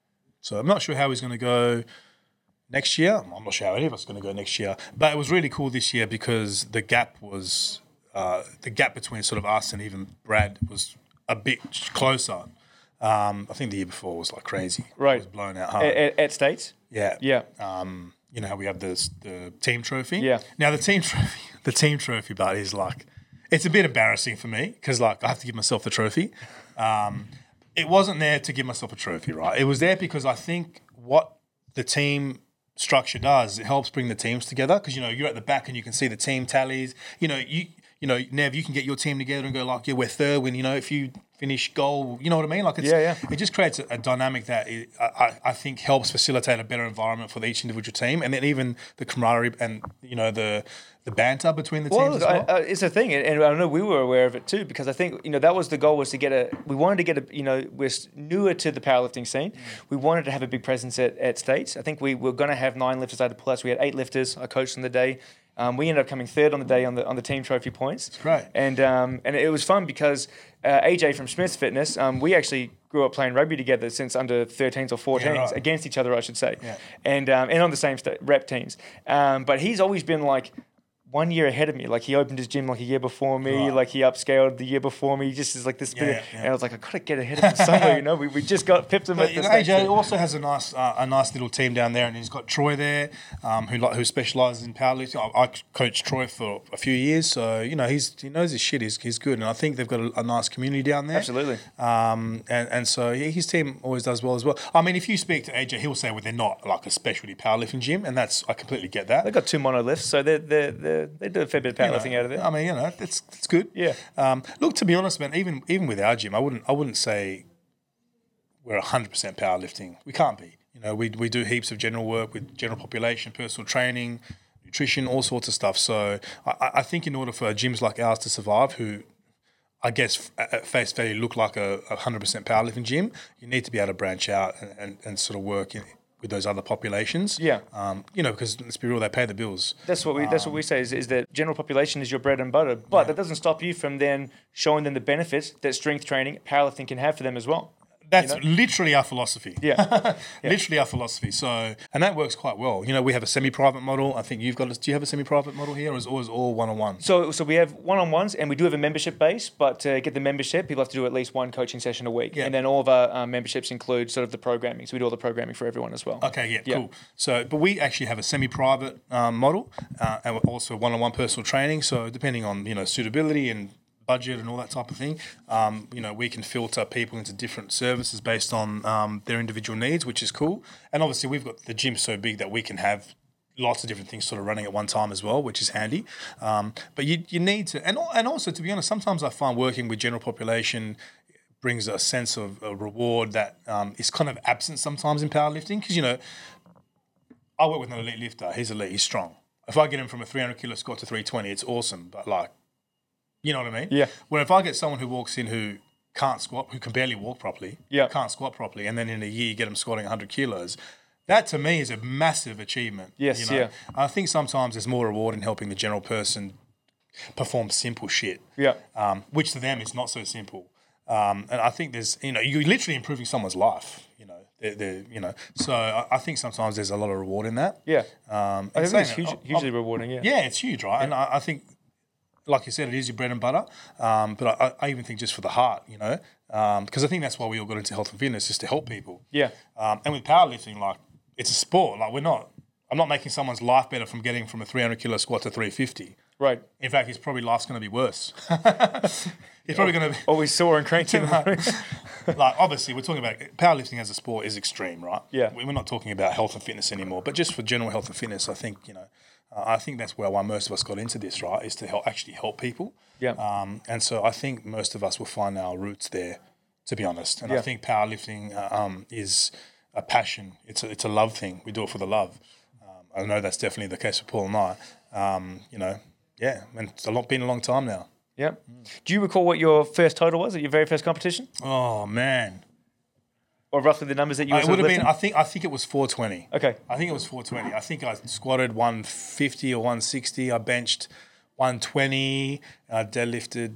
So I'm not sure how he's going to go next year. I'm not sure how any of us are going to go next year. But it was really cool this year because the gap was, uh, the gap between sort of us and even Brad was a bit closer. Um, I think the year before was like crazy. Right. It was blown out hard. at, at, at States? yeah. Yeah. Um, you know how we have the the team trophy. Yeah. Now the team trophy, the team trophy, but is like, it's a bit embarrassing for me because like I have to give myself the trophy. Um, it wasn't there to give myself a trophy, right? It was there because I think what the team structure does, it helps bring the teams together because you know you're at the back and you can see the team tallies. You know you you know Nev, you can get your team together and go like, yeah, we're third. When you know if you finish goal, you know what I mean? Like it's, Yeah, yeah. it just creates a, a dynamic that it, I, I think helps facilitate a better environment for each individual team, and then even the camaraderie and you know the the banter between the Well, teams look, as well. I, I, it's a thing, and, and I know we were aware of it too, because I think you know that was the goal was to get a. We wanted to get a. You know, we're s- newer to the powerlifting scene. Mm. We wanted to have a big presence at, at States. I think we were going to have nine lifters out of plus. We had eight lifters. I coached on the day. Um, we ended up coming third on the day on the on the team trophy points. great. And um, and it was fun because uh, A J from Smith's Fitness, um, we actually grew up playing rugby together since under thirteens or fourteens, Yeah, right. against each other, I should say, Yeah. and um, and on the same st- rep teams. Um, but he's always been like one year ahead of me. Like he opened his gym like a year before me. Right. Like he upscaled the year before me. He just is like this. Yeah, bit, yeah, yeah. And I was like, I gotta get ahead of him somewhere. You know, we, we just got pipped him But, at you the know, stage. A J also has a nice uh, a nice little team down there, and he's got Troy there, um, who like who specialises in powerlifting. I, I coached Troy for a few years, so you know he's he knows his shit. He's, he's good, and I think they've got a, a nice community down there. Absolutely. Um, and and so yeah, his team always does well as well. I mean, if you speak to A J, he'll say, well, they're not like a specialty powerlifting gym, and that's I completely get that. They've got two monoliths, so they they they they do a fair bit of powerlifting You know, out of there. I mean, you know, it's it's good. Yeah. Um, look, to be honest, man, even even with our gym, I wouldn't I wouldn't say we're hundred percent powerlifting. We can't be. You know, we we do heaps of general work with general population, personal training, nutrition, all sorts of stuff. So I, I think in order for gyms like ours to survive, who I guess at face value look like a hundred percent powerlifting gym, you need to be able to branch out and, and, and sort of work in, with those other populations. Yeah. Um, you know, because let's be real, they pay the bills. That's what we. That's what we say is, is that general population is your bread and butter, but Yeah. that doesn't stop you from then showing them the benefits that strength training, powerlifting can have for them as well. That's You know? literally our philosophy. Yeah. Literally our philosophy. So, and that works quite well. You know, we have a semi-private model. I think you've got a, do you have a semi-private model here, or is it always all one-on-one? So, so we have one-on-ones, and we do have a membership base. But to get the membership, people have to do at least one coaching session a week, Yeah. and then all of our um, memberships include sort of the programming. So we do all the programming for everyone as well. Okay, yeah, Yeah. cool. So, but we actually have a semi-private um, model, uh, and also one-on-one personal training. So, depending on you know suitability and budget and all that type of thing, um, you know, we can filter people into different services based on um, their individual needs, which is cool. And obviously, we've got the gym so big that we can have lots of different things sort of running at one time as well, which is handy. Um, but you you need to, and and also to be honest, sometimes I find working with general population brings a sense of a reward that um, is kind of absent sometimes in powerlifting because you know. I work with an elite lifter. He's elite. He's strong. If I get him from a three hundred kilo squat to three twenty, it's awesome. But like, you know what I mean? Yeah. Where if I get someone who walks in who can't squat, who can barely walk properly, Yeah. can't squat properly, and then in a year you get them squatting one hundred kilos, that to me is a massive achievement. Yes, you know? yeah. I think sometimes there's more reward in helping the general person perform simple shit. Yeah. Um, which to them is not so simple. Um, and I think there's, you know, you're literally improving someone's life. You know, they're, they're, you know. So I, I think sometimes there's a lot of reward in that. Yeah. Um, I and think it's saying huge, that, I- hugely rewarding. Yeah. yeah, it's huge, right? And I, I think, like you said, it is your bread and butter. Um, but I, I even think just for the heart, you know, um, because I think that's why we all got into health and fitness, just to help people. Yeah. Um, and with powerlifting, like it's a sport. Like we're not. I'm not making someone's life better from getting from a three hundred kilo squat to three fifty. Right. In fact, his probably life's going to be worse. He's probably going to be. Always sore and cranky. Like obviously, we're talking about powerlifting as a sport is extreme, right? Yeah. We're not talking about health and fitness anymore, but just for general health and fitness, I think you know, uh, I think that's where why most of us got into this, right? Is to help actually help people. Yeah. Um, and so I think most of us will find our roots there, to be honest. And Yeah. I think powerlifting uh, um, is a passion. It's a, it's a love thing. We do it for the love. Um, I know that's definitely the case for Paul and I. Um, you know, yeah, and it's a lot been a long time now. Yeah. Do you recall what your first total was at your very first competition, Oh man, or roughly the numbers that you Uh, were it sort would of have been. lifting? I think. I think it was four twenty. Okay. I think it was four twenty. I think I squatted one fifty or one sixty. I benched one twenty. I deadlifted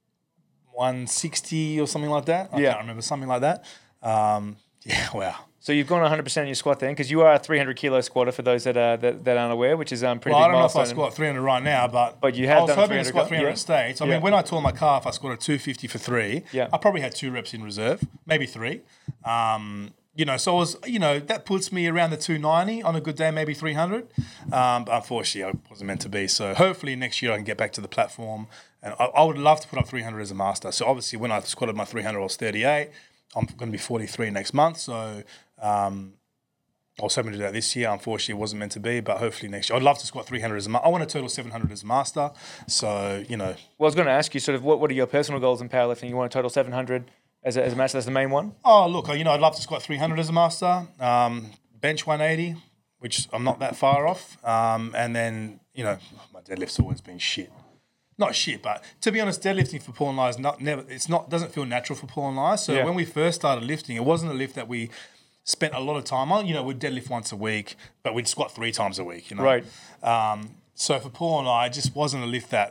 one sixty or something like that. I Yeah. can't remember something like that. Um, yeah. Wow. So you've gone one hundred percent in your squat then, because you are a three hundred kilo squatter for those that are that, that aren't aware, which is um pretty Well, I big don't know if milestone. I squat three hundred right now, but But you have I was done hoping to three hundred squat go- three hundred yeah. States. I Yeah. mean, when I tore my calf, I squatted two fifty for three. Yeah. I probably had two reps in reserve, maybe three. Um, you know, so I was, you know, that puts me around the two ninety on a good day, maybe three hundred. Um, but unfortunately, I wasn't meant to be. So hopefully next year I can get back to the platform. And I, I would love to put up three hundred as a master. So obviously when I squatted my three hundred, I was thirty-eight. I'm going to be forty-three next month. So um, I was hoping to do that this year. Unfortunately, it wasn't meant to be, but hopefully next year. I'd love to squat three hundred as a master. I want a total seven hundred as a master. So, you know, Well, I was going to ask you sort of what, what are your personal goals in powerlifting? You want a total seven hundred as a, as a match? That's the main one? oh, look, you know, I'd love to squat three hundred as a master, um, bench one eighty, which I'm not that far off. Um, and then, you know, my deadlift's always been shit. Not shit, but to be honest, deadlifting for Paul and I is not never. It's not doesn't feel natural for Paul and I. So Yeah. when we first started lifting, it wasn't a lift that we spent a lot of time on. You know, we'd deadlift once a week, but we'd squat three times a week. You know, Right. Um, so for Paul and I, it just wasn't a lift that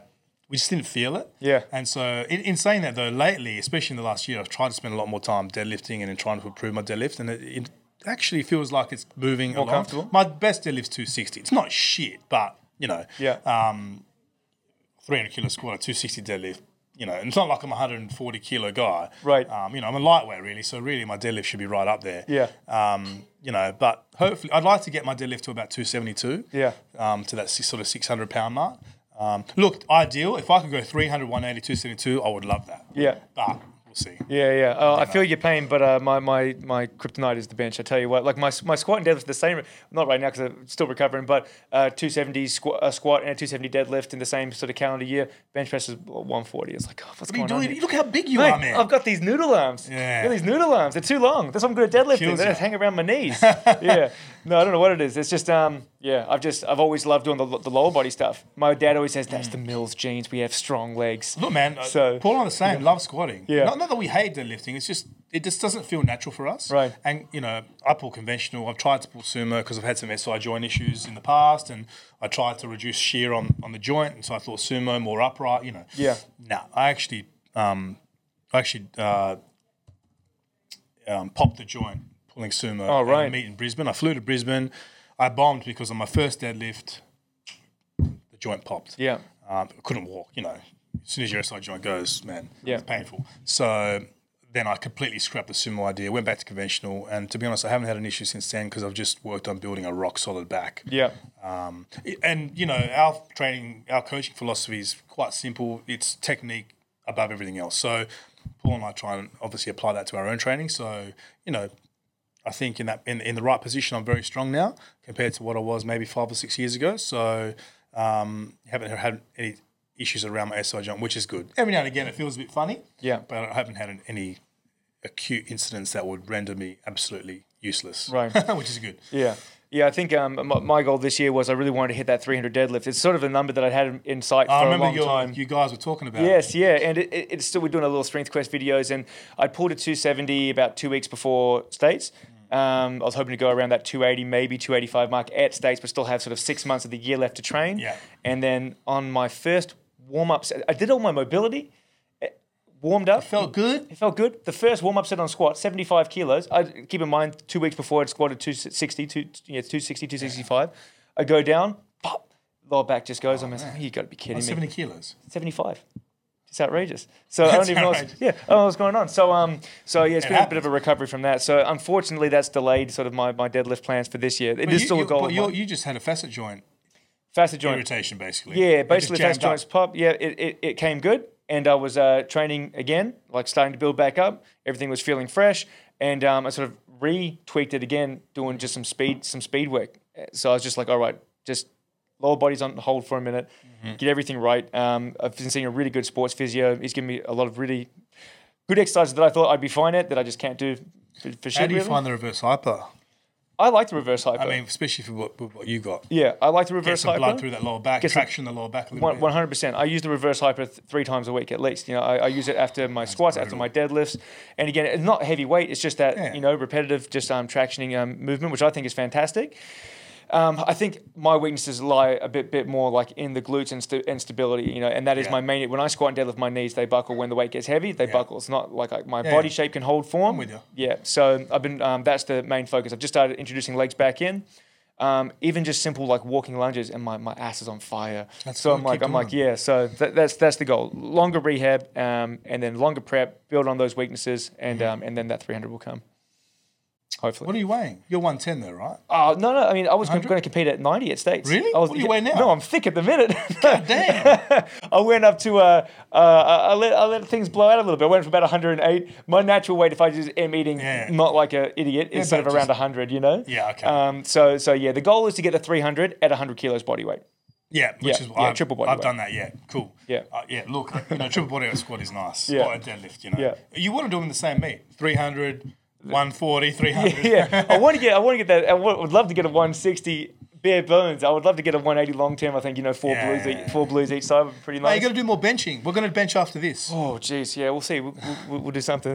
we just didn't feel it. Yeah. And so in, in saying that though, lately, especially in the last year, I've tried to spend a lot more time deadlifting and then trying to improve my deadlift, and it, it actually feels like it's moving More along. comfortable? My best deadlift's two sixty. It's not shit, but you know, Yeah. um, three hundred kilo squat, a two sixty deadlift. You know, and it's not like I'm a one hundred forty kilo guy. Right. Um, you know, I'm a lightweight really, so really my deadlift should be right up there. Yeah. Um, you know, but hopefully, I'd like to get my deadlift to about two seventy-two. Yeah. Um, to that six, sort of six hundred pound mark. Um, look, ideal. If I could go three hundred, one eighty, two seventy-two, I would love that. Yeah. But we'll see. Yeah, yeah. Oh, I feel your pain, but uh, my, my my kryptonite is the bench. I tell you what, like my my squat and deadlift the same. Not right now because I'm still recovering, but uh, two seventy squat, uh, squat and a two seventy deadlift in the same sort of calendar year. Bench press is one forty. It's like, oh, what's What are you going on? doing? here? Look how big you Mate, are, man. I've got these noodle arms. Yeah. I've got these noodle arms. They're too long. That's why I'm good at deadlifting. Kills They you. just hang around my knees. Yeah. No, I don't know what it is. It's just um yeah. I've just I've always loved doing the, the lower body stuff. My dad always says that's the Mills genes. We have strong legs. Look, man. So- So Paul and I are the same. Love squatting. Yeah. Not, not that we hate deadlifting. It's just it just doesn't feel natural for us. Right. And you know, I pull conventional. I've tried to pull sumo because I've had some S I joint issues in the past, and I tried to reduce shear on, on the joint, and so I thought sumo more upright. You know. Yeah. No, I actually um, I actually uh, um, popped the joint pulling sumo. Oh, right. At a meet in Brisbane. I flew to Brisbane. I bombed because on my first deadlift, the joint popped. Yeah. Um, I couldn't walk, you know. As soon as your S I joint goes, man, Yeah. it's painful. So then I completely scrapped the sumo idea, went back to conventional, and to be honest, I haven't had an issue since then because I've just worked on building a rock solid back. Yeah. Um, and, you know, our training, our coaching philosophy is quite simple. It's technique above everything else. So Paul and I try and obviously apply that to our own training. So, you know, I think in that in, in the right position, I'm very strong now compared to what I was maybe five or six years ago. So um, haven't had any issues around my S I joint, which is good. Every now and again, it feels a bit funny. Yeah. But I haven't had any acute incidents that would render me absolutely useless. Right. Which is good. Yeah. Yeah, I think um, my, my goal this year was I really wanted to hit that three hundred deadlift. It's sort of a number that I'd had in- in sight for I a remember long your, time. you guys were talking about Yes, yeah, and it, it, it's still we're doing a little Strength Quest videos, and I pulled a two seventy about two weeks before States. Um, I was hoping to go around that two eighty, maybe two eighty-five mark at States, but still have sort of six months of the year left to train. Yeah. And then on my first warm up set, I did all my mobility, it warmed up. Felt good. It felt good. The first warm up set on squat, seventy-five kilos. I keep in mind two weeks before I'd squatted two sixty, two, yeah, two sixty, two sixty-five. I go down, pop, lower back just goes. I'm like, you got to be kidding me. seventy kilos. seventy-five. It's outrageous. So I That's don't even know. What's, outrageous. yeah, I don't know what's going on. So um, so yeah, it's It been a bit happens. of a recovery from that. So unfortunately, that's delayed sort of my, my deadlift plans for this year. It But is you, still you, a goal. but of you mine. you just had a facet joint Facet joint. irritation, basically. Yeah, It just basically jammed facet joints up. pop. Yeah, it, it, it came good, and I was uh, training again, like starting to build back up. Everything was feeling fresh, and um, I sort of re-tweaked it again, doing just some speed some speed work. So I was just like, all right, just lower body's on hold for a minute, Mm-hmm. get everything right. Um, I've been seeing a really good sports physio. He's given me a lot of really good exercises that I thought I'd be fine at that I just can't do for, for shit. How do you really. find the reverse hyper? I like the reverse hyper. I mean, especially for what, with what you got. yeah, I like the Get reverse some hyper. blood through that lower back, Get some- traction the lower back a little One bit. one hundred percent. I use the reverse hyper th- three times a week at least. You know, I, I use it after my squats, after my deadlifts, and again, it's not heavy weight. It's just that Yeah. you know repetitive, just um, tractioning um, movement, which I think is fantastic. Um, I think my weaknesses lie a bit bit more like in the glutes and, st- and stability. You know, and that is Yeah. my main. When I squat and deadlift, my knees they buckle. When the weight gets heavy, they Yeah. buckle. It's not like I, my Yeah, body yeah. shape can hold form. I'm with you. Yeah. So I've been. Um, that's the main focus. I've just started introducing legs back in. Um, even just simple like walking lunges, and my, my ass is on fire. That's so good. I'm like Keep I'm like doing yeah. So that, that's that's the goal. Longer rehab, um, and then longer prep. Build on those weaknesses, and um, and then that three hundred will come. Hopefully. What are you weighing? You're one ten though, right? Oh no no! I mean, I was going one hundred? to compete at ninety at States. Really? I was, What do you weigh now? No, I'm thick at the minute. Damn. I went up to uh, uh, I let I let things blow out a little bit. I went from about one hundred eight. My natural weight, if I just am eating Yeah. not like an idiot, is sort of but around just- one hundred. You know. Yeah, okay. Um. So so yeah, the goal is to get to three hundred at one hundred kilos body weight. Yeah, which Yeah, is yeah, I've, triple body I've weight. done that. Yeah, cool. Yeah. uh, yeah. Look, you know, triple body weight squat is nice. Yeah. Or a deadlift, you know. Yeah. You want to do them in the same meet, three hundred, one forty, three hundred. Yeah, I want to get I want to get that. I would would love to get a one sixty bare bones. I would love to get a one eighty long term. I think, you know, four Yeah. blues each, four blues each side would be pretty Mate, nice. you got to do more benching. We're going to bench after this. Oh, jeez, yeah, we'll see. We'll, we'll, we'll do something.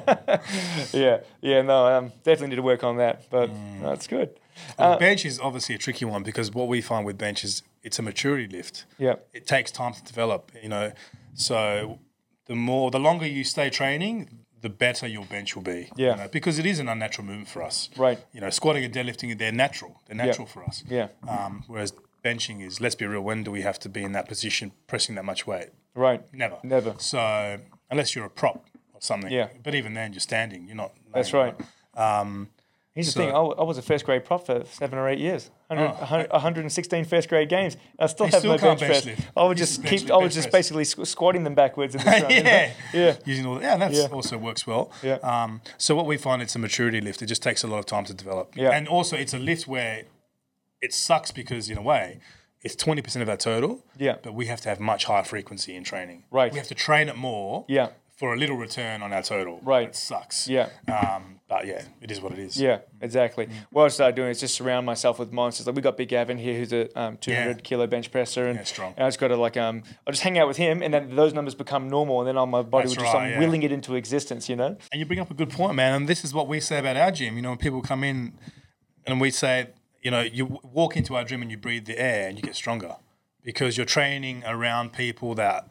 yeah, yeah, no, um, definitely need to work on that, but Mm. no, it's good. Well, Uh, bench is obviously a tricky one because what we find with bench is it's a maturity lift. yeah, It takes time to develop, you know. So the more, the longer you stay training, the better your bench will be. Yeah. You know, because it is an unnatural movement for us. right, You know, squatting and deadlifting, they're natural. They're natural for us. yeah, Um, whereas benching is, let's be real, when do we have to be in that position pressing that much weight? right, Never. never. So unless you're a prop or something. Yeah. But even then, you're standing. You're not. That's laying, right. Um, Here's So- the thing, I, w- I was a first grade prop for seven or eight years. one hundred, Oh. one hundred, one hundred sixteen first grade games. I still You have still no can't bench bench press. lift. I would You just just keep, bench- I was bench just press. basically squ- squatting them backwards in the front. yeah. Yeah. Using all that. Yeah, that's Yeah. also works well. Yeah. Um, so what we find, it's a maturity lift. It just takes a lot of time to develop. Yeah. And also, it's a lift where it sucks because, in a way, it's twenty percent of our total. Yeah. But we have to have much higher frequency in training. Right. We have to train it more. Yeah. For a little return on our total. Right. It sucks. Yeah. Um, but yeah, it is what it is. Yeah, exactly. What I started doing is just surround myself with monsters. Like we got Big Gavin here, who's a um, two hundred Yeah. kilo bench presser, and, Yeah, strong. and I just got to like um, I just hang out with him, and then those numbers become normal, and then on my body That's would just right, I'm yeah. willing it into existence, you know. And you bring up a good point, man. And this is what we say about our gym. You know, when people come in and we say, you know, you w- walk into our gym and you breathe the air and you get stronger because you're training around people that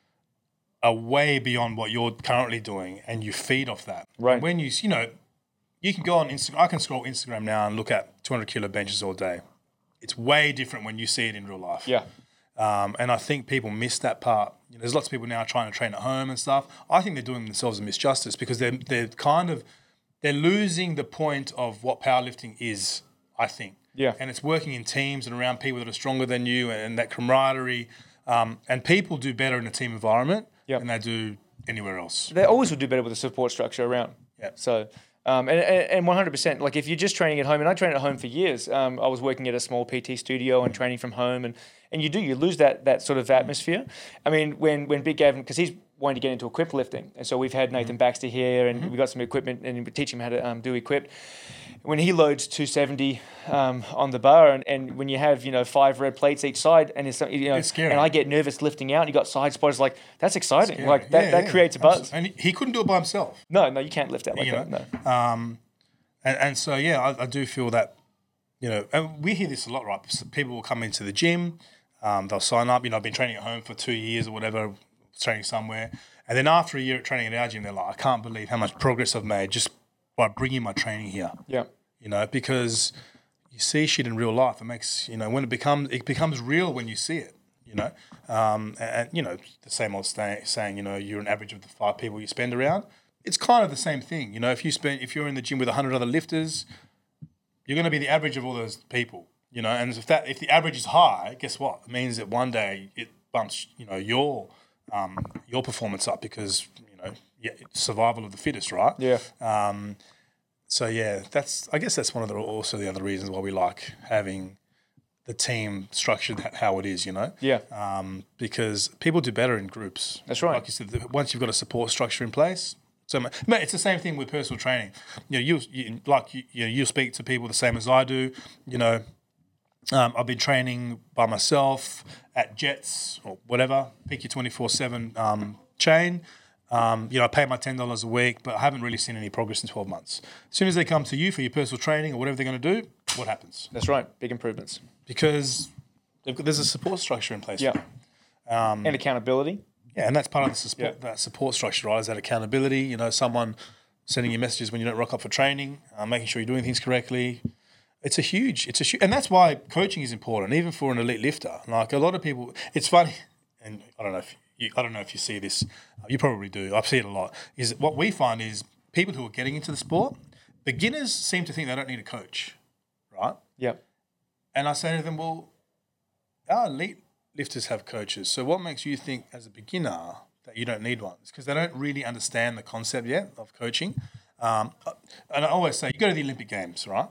are way beyond what you're currently doing and you feed off that. Right. And when you, you know, you can go on Instagram. I can scroll Instagram now and look at two hundred kilo benches all day. It's way different when you see it in real life. Yeah, Um, and I think people miss that part. You know, there's lots of people now trying to train at home and stuff. I think they're doing themselves a misjustice because they're they're kind of they're losing the point of what powerlifting is. I think. Yeah. And it's working in teams and around people that are stronger than you and that camaraderie. Um, and people do better in a team environment Yep. than they do anywhere else. they always would do better with a support structure around. Yeah. So. Um, and, and and one hundred percent, like if you're just training at home, and I trained at home for years, um, I was working at a small P T studio and training from home, and, and you do, you lose that that sort of atmosphere. I mean, when, when Big Gavin, because he's wanting to get into equipped lifting, and so we've had Nathan Baxter here, and we got some equipment, and we teach him how to um, do equipped. When he loads two seventy um, on the bar, and, and when you have, you know, five red plates each side, and it's, you know, It's scary. and I get nervous lifting out, and you got side spotters, like, that's exciting. Yeah, Like, that, yeah, that yeah. creates a buzz. Absolutely. And he, he couldn't do it by himself. No, no, you can't lift out like You that, know? no. Um, and, and so, yeah, I, I do feel that, you know, and we hear this a lot, right? So people will come into the gym, um, they'll sign up. You know, I've been training at home for two years or whatever, training somewhere. And then after a year at training at our gym, they're like, I can't believe how much progress I've made just by bringing my training here. Yeah. You know, because you see shit in real life. It makes, you know, when it becomes, it becomes real when you see it, you know. Um, and, and, you know, the same old sta- saying, you know, you're an average of the five people you spend around. It's kind of the same thing. You know, if you spend, if you're in the gym with a hundred other lifters, you're going to be the average of all those people, you know. And if that, if the average is high, guess what? It means that one day it bumps, you know, your, um, your performance up because, you know, yeah, it's survival of the fittest, right? Yeah. Um, so yeah, that's, I guess that's one of the, also the other reasons why we like having the team structured how it is, you know? Yeah. Um, because people do better in groups. That's right. Like you said, the- once you've got a support structure in place. So, mate, it's the same thing with personal training. You know, you, you like you, you know, you speak to people the same as I do. You know, um, I've been training by myself at Jets or whatever. Pick your twenty-four seven um, chain. Um, you know, I pay my ten dollars a week, but I haven't really seen any progress in twelve months. As soon as they come to you for your personal training or whatever they're going to do, what happens? That's right. Big improvements. Because they've got, there's a support structure in place. Yeah. Um, And accountability. Yeah, and that's part of the support, Yeah. that support structure, right? Is that accountability? You know, someone sending you messages when you don't rock up for training, uh, making sure you're doing things correctly. It's a huge, it's a huge, and that's why coaching is important, even for an elite lifter. Like a lot of people, it's funny, and I don't know if you, I don't know if you see this, you probably do. I see it a lot. Is what we find is people who are getting into the sport, beginners seem to think they don't need a coach, right? Yeah. And I say to them, well, our elite lifters have coaches. So what makes you think as a beginner that you don't need one? It's because they don't really understand the concept yet of coaching. Um, and I always say, you go to the Olympic Games, right?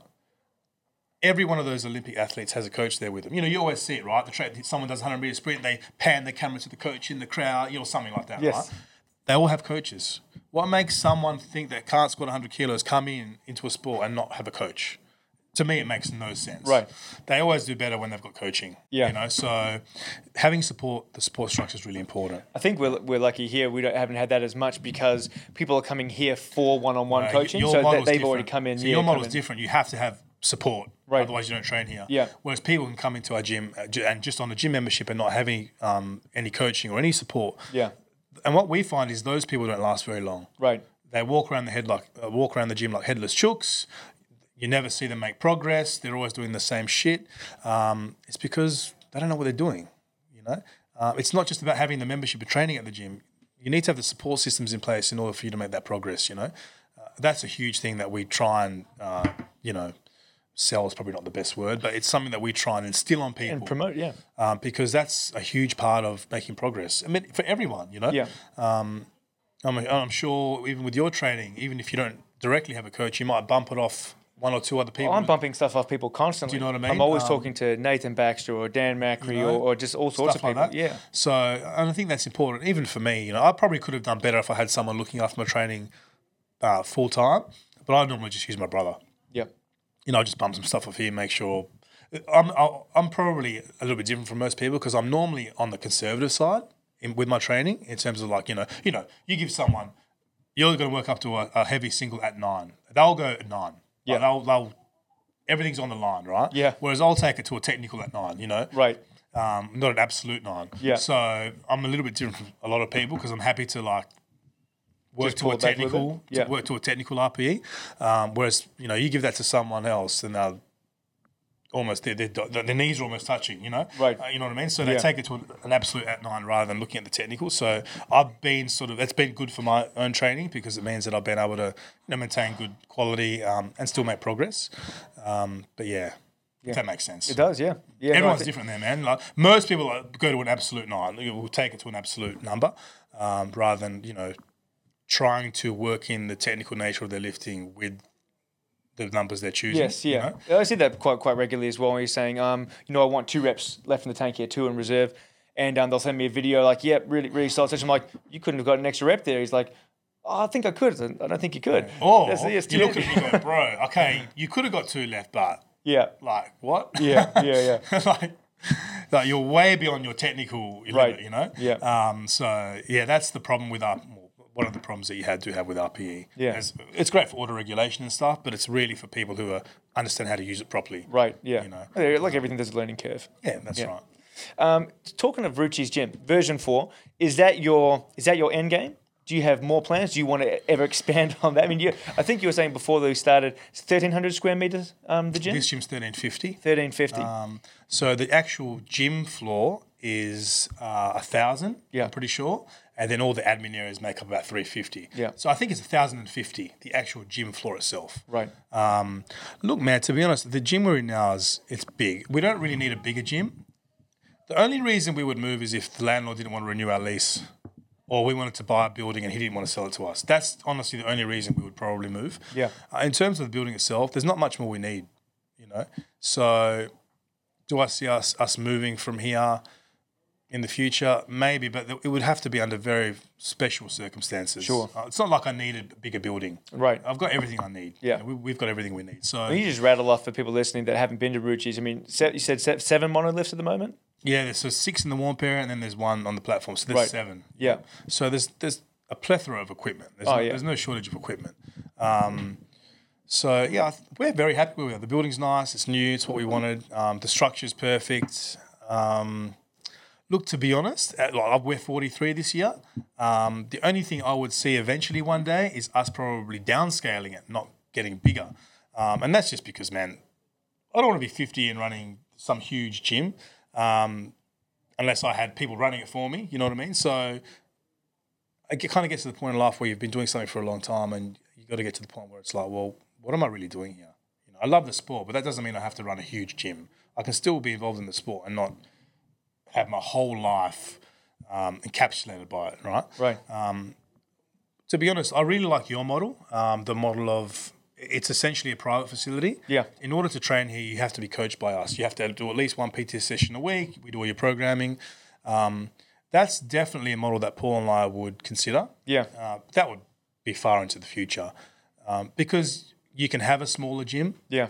Every one of those Olympic athletes has a coach there with them. You know, you always see it, right? The tra- someone does a hundred meter sprint, they pan the camera to the coach in the crowd, you know, something like that, Yes. right? They all have coaches. What makes someone think that can't squat one hundred kilos come in into a sport and not have a coach? to me, it makes no sense. Right. They always do better when they've got coaching. Yeah. You know, so having support, the support structure is really important. I think we're, we're lucky here. We don't, haven't had that as much because people are coming here for one-on-one Uh, coaching. your So model's they, they've different. already come in. So yeah, your come model's in. different. You have to have support. Right. Otherwise, you don't train here. Yeah. Whereas people can come into our gym uh, ju- and just on a gym membership and not having um, any coaching or any support. Yeah. And what we find is those people don't last very long. Right. They walk around the head like uh, walk around the gym like headless chooks. You never see them make progress. They're always doing the same shit. Um, it's because they don't know what they're doing. You know, uh, it's not just about having the membership and training at the gym. You need to have the support systems in place in order for you to make that progress. You know, uh, that's a huge thing that we try and uh, you know sell is probably not the best word, but it's something that we try and instill on people And promote, yeah. um, because that's a huge part of making progress. I mean, for everyone, you know. Yeah. Um, I'm, I'm sure even with your training, even if you don't directly have a coach, you might bump it off one or two other people. Well, I'm bumping stuff off people constantly. Do you know what I mean? I'm always Um, talking to Nathan Baxter or Dan Macri you know, or, or just all sorts of stuff people. like that. Yeah. So, and I think that's important, even for me. You know, I probably could have done better if I had someone looking after my training uh, full time, but I normally just use my brother. Yeah. You know, I just bump some stuff off here, make sure. I'm I'm probably a little bit different from most people because I'm normally on the conservative side in, with my training in terms of like you know you know you give someone you're going to work up to a, a heavy single at nine. They'll go at nine. Yeah. Like they'll they'll everything's on the line, right? Yeah. Whereas I'll take it to a technical at nine. You know. Right. Um, not an absolute nine. Yeah. So I'm a little bit different from a lot of people because I'm happy to like work Just to pull a it back a little technical, bit. Yeah. to work to a technical R P E. Um, whereas you know you give that to someone else and they'll almost their, their, their knees are almost touching. You know. Right. Uh, you know what I mean? So they Yeah. take it to an, an absolute at nine rather than looking at the technical. So I've been sort of it's been good for my own training because it means that I've been able to you know maintain good quality um, and still make progress. Um, but yeah. If that makes sense. It does, yeah. Yeah. no, I Everyone's think- different there, man. Like most people like, go to an absolute nine. We'll take it to an absolute number, um, rather than you know trying to work in the technical nature of their lifting with the numbers they're choosing. Yes, you yeah. know? I see that quite quite regularly as well. Where he's saying, um, you know, I want two reps left in the tank here, two in reserve, and um, they'll send me a video like, yep, really, really solid session. I'm like, you couldn't have got an extra rep there. He's like, oh, I think I could. I don't think you could. Or That's- yes, you two- look at it and you go, bro, okay, you could have got two left, but yeah, like what? yeah, yeah, yeah. like, like you're way beyond your technical limit, Right. you know. Yeah. Um. So yeah, that's the problem with our. One of the problems that you had to have with R P E. Yeah. It's, it's great for auto regulation and stuff, but it's really for people who are, understand how to use it properly. Right, yeah. You know. Yeah, like everything, there's a learning curve. Yeah, that's Yeah. right. Um, talking of Ruchi's gym, version four, is that your is that your end game? Do you have more plans? Do you want to ever expand on that? I mean, you, I think you were saying before that we started thirteen hundred square meters. Um, the gym, This gym's thirteen fifty. thirteen fifty. Um, so the actual gym floor is uh, a thousand. Yeah. I'm pretty sure, and then all the admin areas make up about three fifty. Yeah. So I think it's a thousand and fifty. The actual gym floor itself. Right. Um, look, man. To be honest, the gym we're in now is it's big. We don't really need a bigger gym. The only reason we would move is if the landlord didn't want to renew our lease, or we wanted to buy a building and he didn't want to sell it to us. That's honestly the only reason we would probably move. Yeah. Uh, in terms of the building itself, there's not much more we need, you know. So, do I see us us moving from here in the future? Maybe, but it would have to be under very special circumstances. Sure. Uh, it's not like I need a bigger building. Right. I've got everything I need. Yeah. You know, we, we've got everything we need. So, You just rattle off for people listening that haven't been to Ruchi's. I mean, se- you said se- seven monoliths at the moment? yeah, there's so six in the warm area, and then there's one on the platform. So there's Right. seven. Yeah. So there's there's a plethora of equipment. There's, Oh, no, yeah. there's no shortage of equipment. Um, so yeah, I th- we're very happy with it. The building's nice. It's new. It's what we wanted. Um, the structure's perfect. Um, look, to be honest, at, like, we're forty-three this year. Um, the only thing I would see eventually one day is us probably downscaling it, not getting bigger. Um, and that's just because, man, I don't want to be fifty and running some huge gym. Um, unless I had people running it for me, you know what I mean? So it kind of gets to the point in life where you've been doing something for a long time and you got to get to the point where it's like, well, what am I really doing here? You know, I love the sport, but that doesn't mean I have to run a huge gym. I can still be involved in the sport and not have my whole life um, encapsulated by it, right? Right. To be honest, I really like your model, um, the model of it's essentially a private facility. Yeah. In order to train here, you have to be coached by us. You have to do at least one P T session a week. We do all your programming. Um, that's definitely a model that Paul and I would consider. Yeah. Uh, that would be far into the future um, because you can have a smaller gym. Yeah.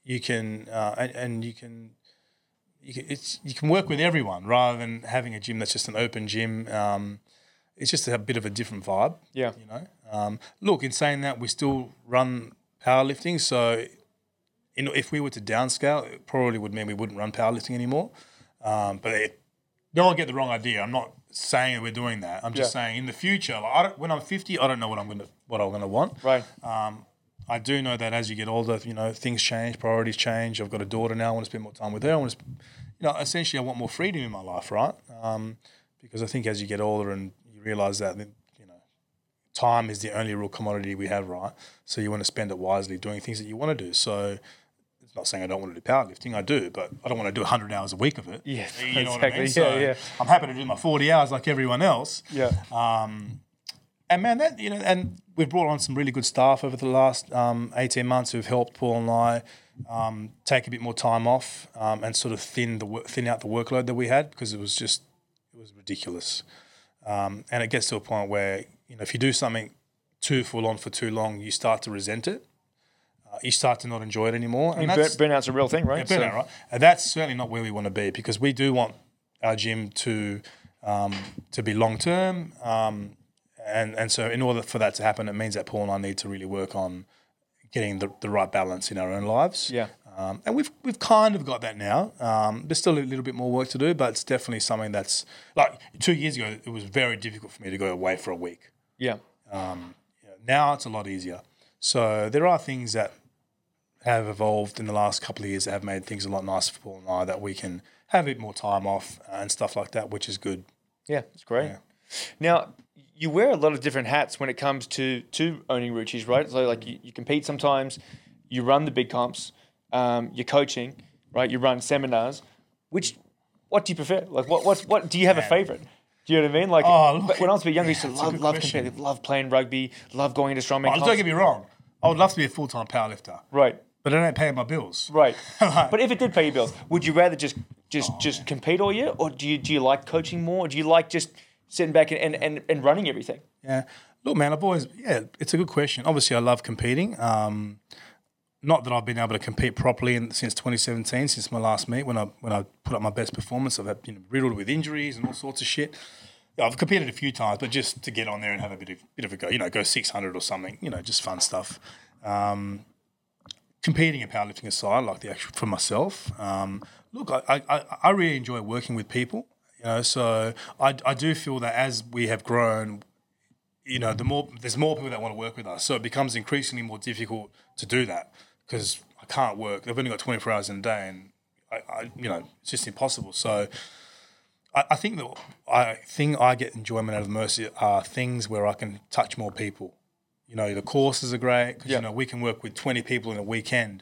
you can uh, and, and you can you can it's you can work with everyone rather than having a gym that's just an open gym. Um, it's just a bit of a different vibe. Yeah. You know. Um, look, in saying that, we still run powerlifting, so in, if we were to downscale, it probably would mean we wouldn't run powerlifting anymore. Um, but it, don't get the wrong idea. I'm not saying that we're doing that. I'm just Yeah. saying in the future, like I don't, when I'm fifty, I don't know what I'm going to what I'm going to want. Right. Um, I do know that as you get older, you know, things change, priorities change. I've got a daughter now. I want to spend more time with her. I want to, you know, essentially, I want more freedom in my life, right? Um, because I think as you get older and you realise that, you know, time is the only real commodity we have, right? So you want to spend it wisely doing things that you want to do. So it's not saying I don't want to do powerlifting. I do, but I don't want to do one hundred hours a week of it. Yeah, you know what I exactly. mean? So Yeah, yeah. I'm happy to do my forty hours like everyone else. Yeah. Um, and man, that you know, and we've brought on some really good staff over the last um, eighteen months who've helped Paul and I um, take a bit more time off um, and sort of thin the wo- thin out the workload that we had because it was just it was ridiculous. Um, and it gets to a point where you know if you do something too full on for too long, you start to resent it. Uh, you start to not enjoy it anymore. I mean, and that's, burn, burnout's a real thing, right? yeah, burnout, right? And that's certainly not where we want to be because we do want our gym to um, to be long term. Um, and and so in order for that to happen, it means that Paul and I need to really work on getting the, the right balance in our own lives. Yeah. Um, and we've we've kind of got that now. Um, there's still a little bit more work to do, but it's definitely something that's like two years ago. It was very difficult for me to go away for a week. Yeah. Um, you know, now it's a lot easier. So there are things that have evolved in the last couple of years that have made things a lot nicer for Paul and I, that we can have a bit more time off and stuff like that, which is good. Yeah, it's great. Yeah. Now, you wear a lot of different hats when it comes to, to owning Ruchis, right? So, like, you, you compete sometimes, you run the big comps, um, you're coaching, right? You run seminars. Which, what do you prefer? Like, what, what, what do you have a favorite? Do you know what I mean? Like, Oh, look, when I was a bit younger, I used to yeah, it's a love, good love question. competitive, love playing rugby, love going to strongman Oh, comps. don't get me wrong. I would love to be a full-time powerlifter, Right, but it ain't paying my bills. right. Like- But if it did pay your bills, would you rather just just Oh, just compete all year, or do you do you like coaching more, or do you like just sitting back and, and, and, and running everything? Yeah. Look, man, I've always, yeah, it's a good question. Obviously, I love competing. Um, not that I've been able to compete properly in, since twenty seventeen, since my last meet, when I when I put up my best performance. I've had, you know, riddled with injuries and all sorts of shit. Yeah, I've competed a few times, but just to get on there and have a bit of bit of a go, you know, go six hundred or something, you know, just fun stuff. Um, competing and powerlifting aside, like the actual for myself, um, look, I, I I really enjoy working with people. You know, so I I do feel that as we have grown, you know, the more there's more people that want to work with us, so it becomes increasingly more difficult to do that because I can't work. They've only got twenty-four hours in a day, and I, I you know, it's just impossible. So I, I think the I thing I get enjoyment out of the most are things where I can touch more people. You know, the courses are great because Yeah. you know we can work with twenty people in a weekend,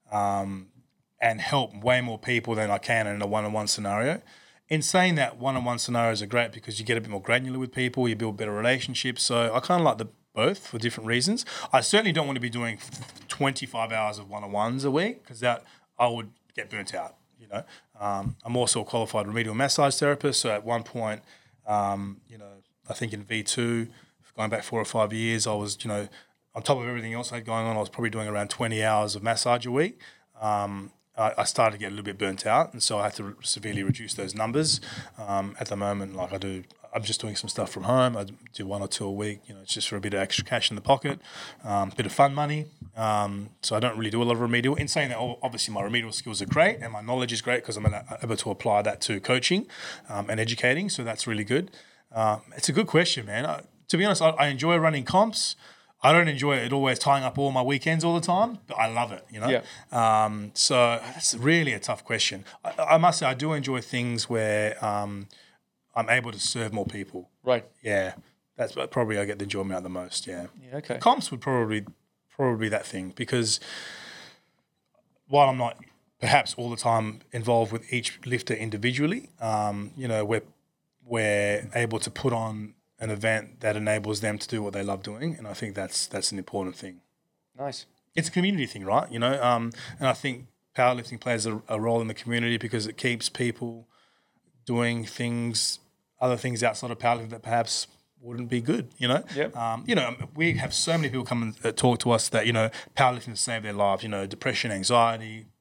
um, and help way more people than I can in a one-on-one scenario. In saying that, one-on-one scenarios are great because you get a bit more granular with people, you build better relationships. So I kind of like the both for different reasons. I certainly don't want to be doing twenty-five hours of one-on-ones a week because that I would get burnt out. You know, um, I'm also a qualified remedial massage therapist. So at one point, um, you know, I think in V two, going back four or five years, I was, you know, on top of everything else I had going on, I was probably doing around twenty hours of massage a week. Um, I, I started to get a little bit burnt out, and so I had to re- severely reduce those numbers. Um, at the moment, like I do, I'm just doing some stuff from home. I do one or two a week. You know, it's just for a bit of extra cash in the pocket, um, bit of fun money. Um, so I don't really do a lot of remedial. In saying that, o- obviously my remedial skills are great, and my knowledge is great because I'm able to apply that to coaching um, and educating. So that's really good. Um, it's a good question, man. I, to be honest, I, I enjoy running comps. I don't enjoy it always tying up all my weekends all the time, but I love it, you know? Yeah. Um, so that's really a tough question. I, I must say I do enjoy things where um, I'm able to serve more people. Right. Yeah. That's probably I get the enjoyment out the most, yeah. Yeah, okay. Comps would probably probably be that thing because while I'm not perhaps all the time involved with each lifter individually, um, you know, we're, we're able to put on an event that enables them to do what they love doing, and I think that's that's an important thing. Nice. It's a community thing, right? You know, um, and I think powerlifting plays a, a role in the community because it keeps people doing things, other things outside of powerlifting that perhaps wouldn't be good. You know, Yep. um, you know, we have so many people come and uh, talk to us that you know powerlifting has saved their lives. You know, depression, anxiety,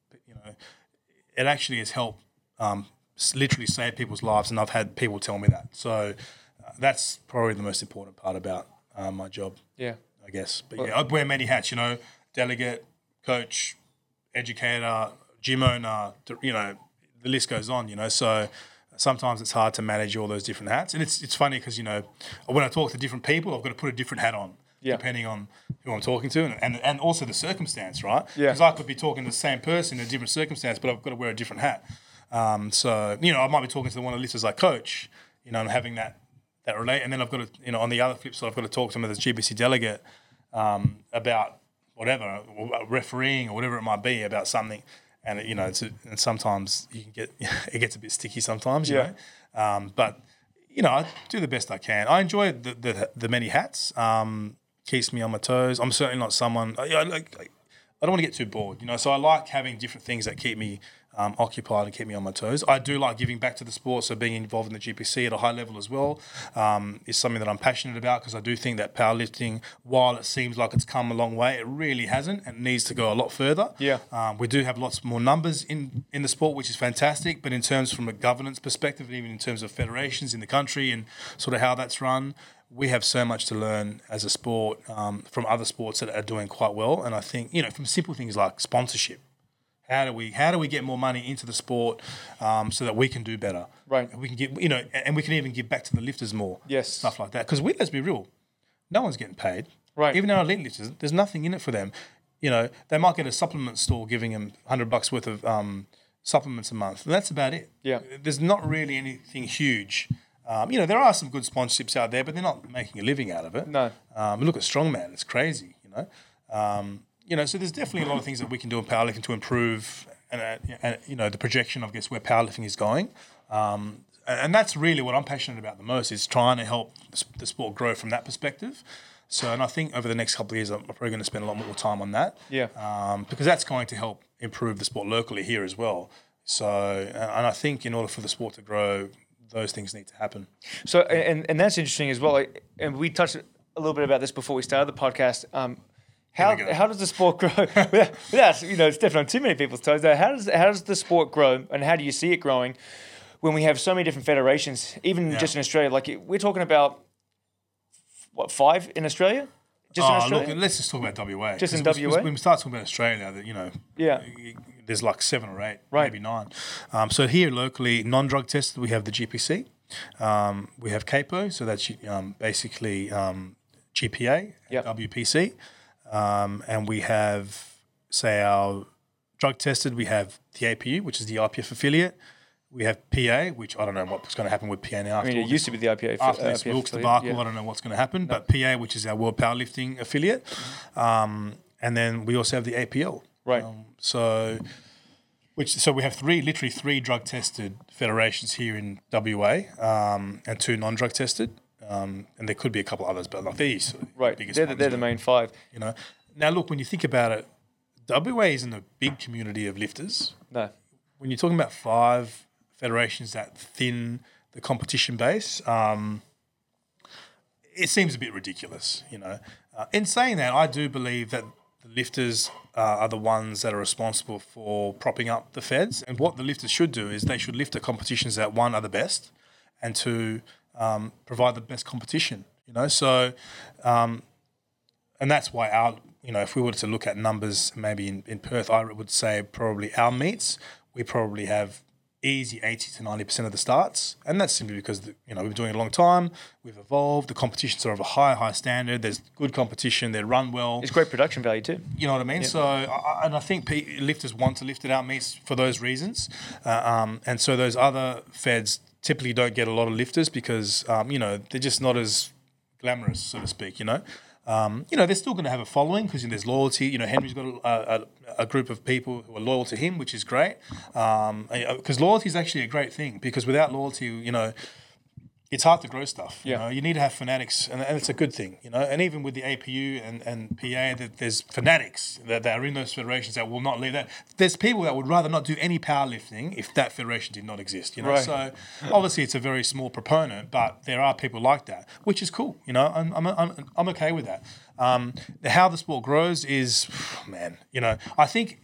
know, it actually has helped um, literally save people's lives, and I've had people tell me that. So uh, that's probably the most important part about uh, my job. Yeah. I guess. But yeah, I wear many hats, you know, delegate, coach, educator, gym owner, you know, the list goes on, you know. So sometimes it's hard to manage all those different hats. And it's it's funny because, you know, when I talk to different people, I've got to put a different hat on. Yeah. Depending on who I'm talking to and, and, and also the circumstance, right? Yeah. Because I could be talking to the same person in a different circumstance, but I've got to wear a different hat. Um, so, you know, I might be talking to the one of the listeners I coach, you know, and having that that relate. And then I've got to, you know, on the other flip side, I've got to talk to them as a G B C delegate um, about whatever, or refereeing or whatever it might be about something. And, you know, it's a, and sometimes you can get, it gets a bit sticky sometimes, you yeah. know. Um, but, you know, I do the best I can. I enjoy the the, the many hats. Um, keeps me on my toes. I'm certainly not someone, I, I, like, I don't want to get too bored, you know. So I like having different things that keep me um, occupied and keep me on my toes. I do like giving back to the sport, so being involved in the G P C at a high level as well um, is something that I'm passionate about, because I do think that powerlifting, while it seems like it's come a long way, it really hasn't and needs to go a lot further. Yeah. Um, we do have lots more numbers in, in the sport, which is fantastic, but in terms from a governance perspective, even in terms of federations in the country and sort of how that's run, we have so much to learn as a sport um, from other sports that are doing quite well. And I think, you know, from simple things like sponsorship, how do we how do we get more money into the sport um, so that we can do better? Right. We can give, you know, and we can even give back to the lifters more. Yes. Stuff like that. Because we, let's be real, no one's getting paid. Right. Even our elite lifters, there's nothing in it for them. You know, they might get a supplement store giving them one hundred bucks worth of um, supplements a month, and that's about it. Yeah. There's not really anything huge. Um, you know, there are some good sponsorships out there, but they're not making a living out of it. No. Um, look at Strongman; it's crazy. You know, um, you know. So there's definitely a lot of things that we can do in powerlifting to improve, and, uh, and you know, the projection of I guess where powerlifting is going. Um, and that's really what I'm passionate about the most, is trying to help the sport grow from that perspective. So, and I think over the next couple of years, I'm probably going to spend a lot more time on that. Yeah. Um, because that's going to help improve the sport locally here as well. So, and I think in order for the sport to grow, those things need to happen. So, and, and that's interesting as well. Like, and we touched a little bit about this before we started the podcast. Um, how how does the sport grow? without, without, you know, stepping on too many people's toes. Though, how does how does the sport grow, and how do you see it growing when we have so many different federations, even yeah. just in Australia? Like we're talking about what, five in Australia? Just oh, in Australia? Look, let's just talk about W A. Just in we, W A? When we start talking about Australia, that you know, yeah. there's like seven or eight, right. maybe nine. Um, so here locally, non-drug tested, we have the G P C. Um, we have C A P O, so that's um, basically um, G P A, yep. W P C. Um, and we have, say, our drug tested, we have the A P U, which is the I P F affiliate. We have P A, which I don't know what's going to happen with P A now. I mean, it used to be the I P A. After uh, this Wilkes debacle, yeah. I don't know what's going to happen. No. But P A, which is our World Powerlifting affiliate. Mm-hmm. Um, and then we also have the A P L. Right. Um, so... Which so we have three, literally three drug tested federations here in W A, um, and two non-drug tested, um, and there could be a couple others, but like these, right? The biggest they're the, they're the main five. You know, now look, when you think about it, W A isn't a big community of lifters. No. When you're talking about five federations that thin the competition base, um, it seems a bit ridiculous. You know, uh, in saying that, I do believe that the lifters uh, are the ones that are responsible for propping up the feds. And what the lifters should do is they should lift the competitions that, one, are the best, and two, um, provide the best competition. You know, so, um, and that's why our, you know, if we were to look at numbers maybe in, in Perth, I would say probably our meets, we probably have easy eighty to ninety percent of the starts. And that's simply because, the, you know, we've been doing it a long time. We've evolved. The competitions are of a high, high standard. There's good competition. They run well. It's great production value too. You know what I mean? Yeah. So, I, and I think P- lifters want to lift it out meets for those reasons. Uh, um, and so those other feds typically don't get a lot of lifters because, um, you know, they're just not as glamorous, so to speak, you know. Um, you know, they're still going to have a following because you know, there's loyalty. You know, Henry's got a, a, a group of people who are loyal to him, which is great. Because um, loyalty is actually a great thing because without loyalty, you know, it's hard to grow stuff. Yeah. You know, you need to have fanatics, and, and it's a good thing. You know, and even with the A P U and, and P A, that there's fanatics that, that are in those federations that will not leave that. There's people that would rather not do any powerlifting if that federation did not exist. You know, right. so obviously it's a very small proponent, but there are people like that, which is cool. You know, I'm I'm I'm, I'm okay with that. Um, how the sport grows is, man. You know, I think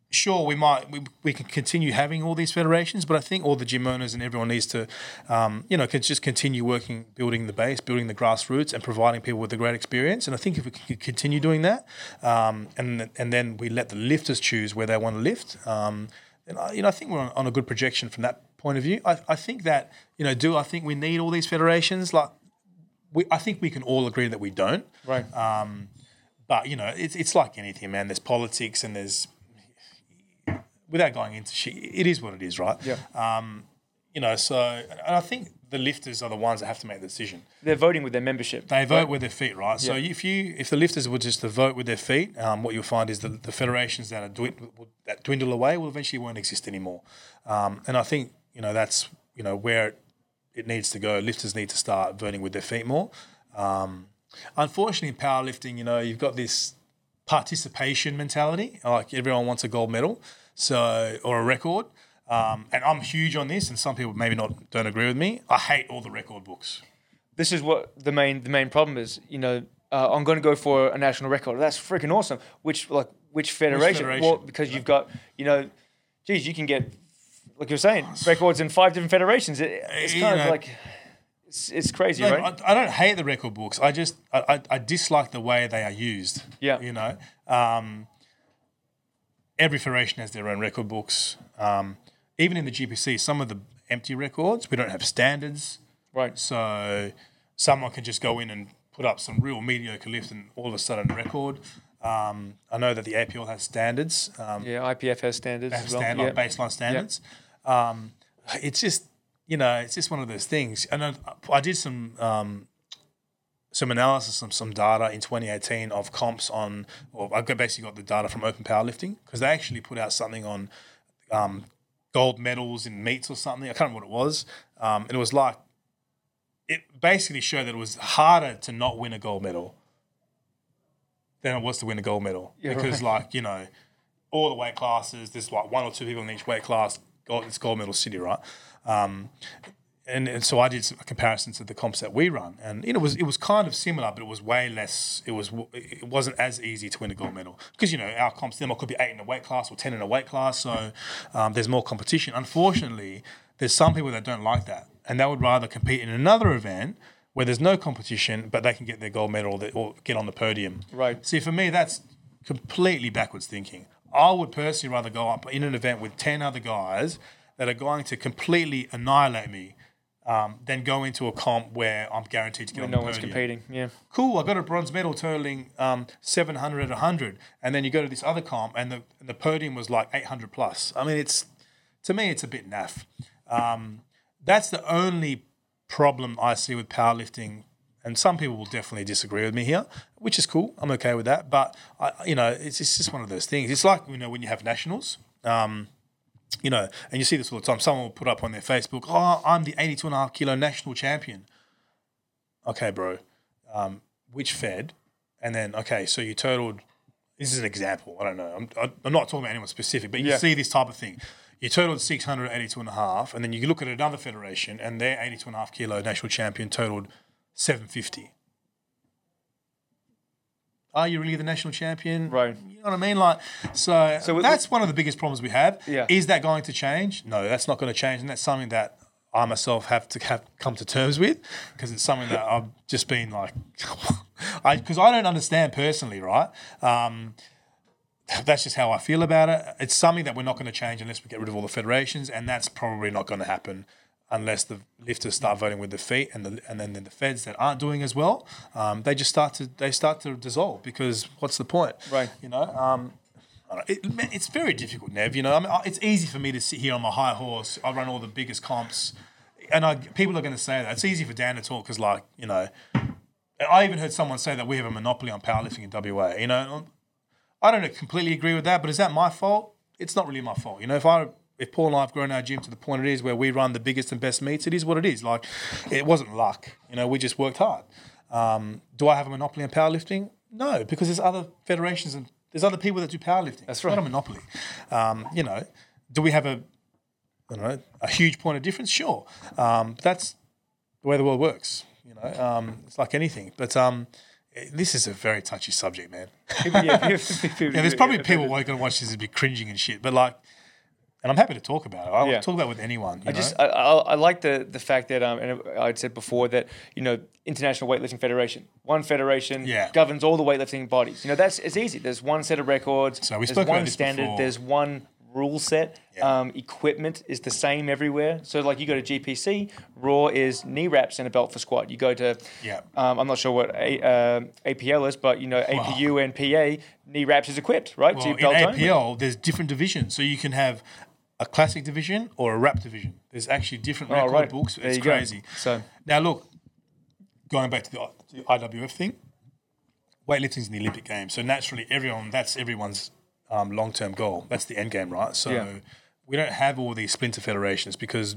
sure, we might we, we can continue having all these federations, but I think all the gym owners and everyone needs to, um, you know, can just continue working, building the base, building the grassroots, and providing people with a great experience. And I think if we can continue doing that, um, and and then we let the lifters choose where they want to lift, um, then I, you know, I think we're on, on a good projection from that point of view. I, I think that you know, do I think we need all these federations? Like, we I think we can all agree that we don't. Right. Um, but you know, it's it's like anything, man. There's politics and there's without going into shit, it is what it is, right? Yeah. Um, you know, so and I think the lifters are the ones that have to make the decision. They're voting with their membership. They vote right? with their feet, right? So Yeah. if you if the lifters were just to vote with their feet, um, what you'll find is the, the federations that are dwind- that dwindle away will eventually won't exist anymore. Um, and I think you know that's you know where it, it needs to go. Lifters need to start voting with their feet more. Um, unfortunately, in powerlifting, you know, you've got this participation mentality. Like everyone wants a gold medal. So, or a record, um, and I'm huge on this, and some people maybe not don't agree with me. I hate all the record books. This is what the main the main problem is. You know, uh, I'm going to go for a national record. That's freaking awesome. Which like which federation? federation? Well, because you've got you know, geez, you can get like you're saying records in five different federations. It, it's You kind of know, like it's, it's crazy, No, right? I, I don't hate the record books. I just I, I, I dislike the way they are used. Yeah. you know. Um, Every federation has their own record books. Um, even in the G P C, some of the empty records, we don't have standards. Right. So someone can just go in and put up some real mediocre lift and all of a sudden record. Um, I know that the A P L has standards. Um, Yeah, I P F has standards they have as well. stand yeah. like baseline standards. Um, it's just, you know, it's just one of those things. And I, I did some um, some analysis, some some data in twenty eighteen of comps on, or I basically got the data from Open Powerlifting because they actually put out something on um, gold medals in meets or something. I can't remember what it was. Um, and it was like, it basically showed that it was harder to not win a gold medal than it was to win a gold medal. Yeah, because right. like, you know, all the weight classes, there's like one or two people in each weight class, gold, it's gold medal city, right? Um, And, and so I did some, a comparison to the comps that we run, and you know, it was it was kind of similar, but it was way less. It was it wasn't as easy to win a gold medal because you know our comps them could be eight in a weight class or ten in a weight class, so um, there's more competition. Unfortunately, there's some people that don't like that, and they would rather compete in another event where there's no competition, but they can get their gold medal or, they, or get on the podium. Right. See, for me, that's completely backwards thinking. I would personally rather go up in an event with ten other guys that are going to completely annihilate me. Um, then go into a comp where I'm guaranteed to get When on no the one's podium. competing. Yeah. Cool, I got a bronze medal totaling um, seven hundred at one hundred. And then you go to this other comp and the, and the podium was like eight hundred plus. I mean, it's to me, it's a bit naff. Um, that's the only problem I see with powerlifting. And some people will definitely disagree with me here, which is cool. I'm okay with that. But, I, you know, it's, it's just one of those things. It's like, you know, when you have nationals, um, you know, and you see this all the time. Someone will put up on their Facebook, oh, I'm the eighty-two and a half kilo national champion. Okay, bro. Um, which fed? And then, okay, so you totaled, this is an example. I don't know. I'm, I'm not talking about anyone specific, but you Yeah. see this type of thing. You totaled six hundred eighty-two and a half, and then you look at another federation and their eighty-two and a half kilo national champion totaled seven fifty. Are you really the national champion? Right. You know what I mean? Like, so, So with- that's one of the biggest problems we have. Yeah. Is that going to change? No, that's not going to change, and that's something that I myself have to have come to terms with because it's something that I've just been like, I because I don't understand personally, right? Um, that's just how I feel about it. It's something that we're not going to change unless we get rid of all the federations, and that's probably not going to happen unless the lifters start voting with their feet, and the and then the feds that aren't doing as well, um, they just start to they start to dissolve because what's the point? Right. You know. Um, I don't know, it, man, it's very difficult, Nev. You know, I mean, I- it's easy for me to sit here on my high horse. I run all the biggest comps, and I, people are going to say that. It's easy for Dan to talk because, like, you know, I even heard someone say that we have a monopoly on powerlifting in W A. You know, I don't completely agree with that, but is that my fault? It's not really my fault. You know, if I if Paul and I have grown our gym to the point it is where we run the biggest and best meets, it is what it is. Like, it wasn't luck. You know, we just worked hard. Um, do I have a monopoly on powerlifting? No, because there's other federations and there's other people that do powerlifting. That's It's right. not a monopoly. Um, you know, do we have a, I don't know, a huge point of difference? Sure. Um, but that's the way the world works. You know, um, it's like anything. But um, this is a very touchy subject, man. People- yeah, people- people- Yeah, there's probably yeah, people who are going to watch this and be cringing and shit, but like, and I'm happy to talk about it. I'll Yeah. talk about it with anyone. You I know? just I, I, I like the the fact that um and I'd said before that you know International Weightlifting Federation, one federation Yeah. governs all the weightlifting bodies. You know that's it's easy. There's one set of records. So we there's spoke about one this standard. before. There's one rule set. Yeah. Um, equipment is the same everywhere. So like you go to G P C, Raw is knee wraps and a belt for squat. You go to Yeah. um, I'm not sure what a, uh, A P L is, but you know A P U and P A knee wraps is equipped, right? Well, to in belt A only. P L, there's different divisions. So you can have a classic division or a wrap division. There's actually different Oh, record right. books. There It's you go. crazy. So Now, look, going back to the, to the I W F thing, weightlifting's in the Olympic Games. So naturally, everyone that's everyone's um, long-term goal. That's the end game, right? So Yeah. we don't have all these splinter federations because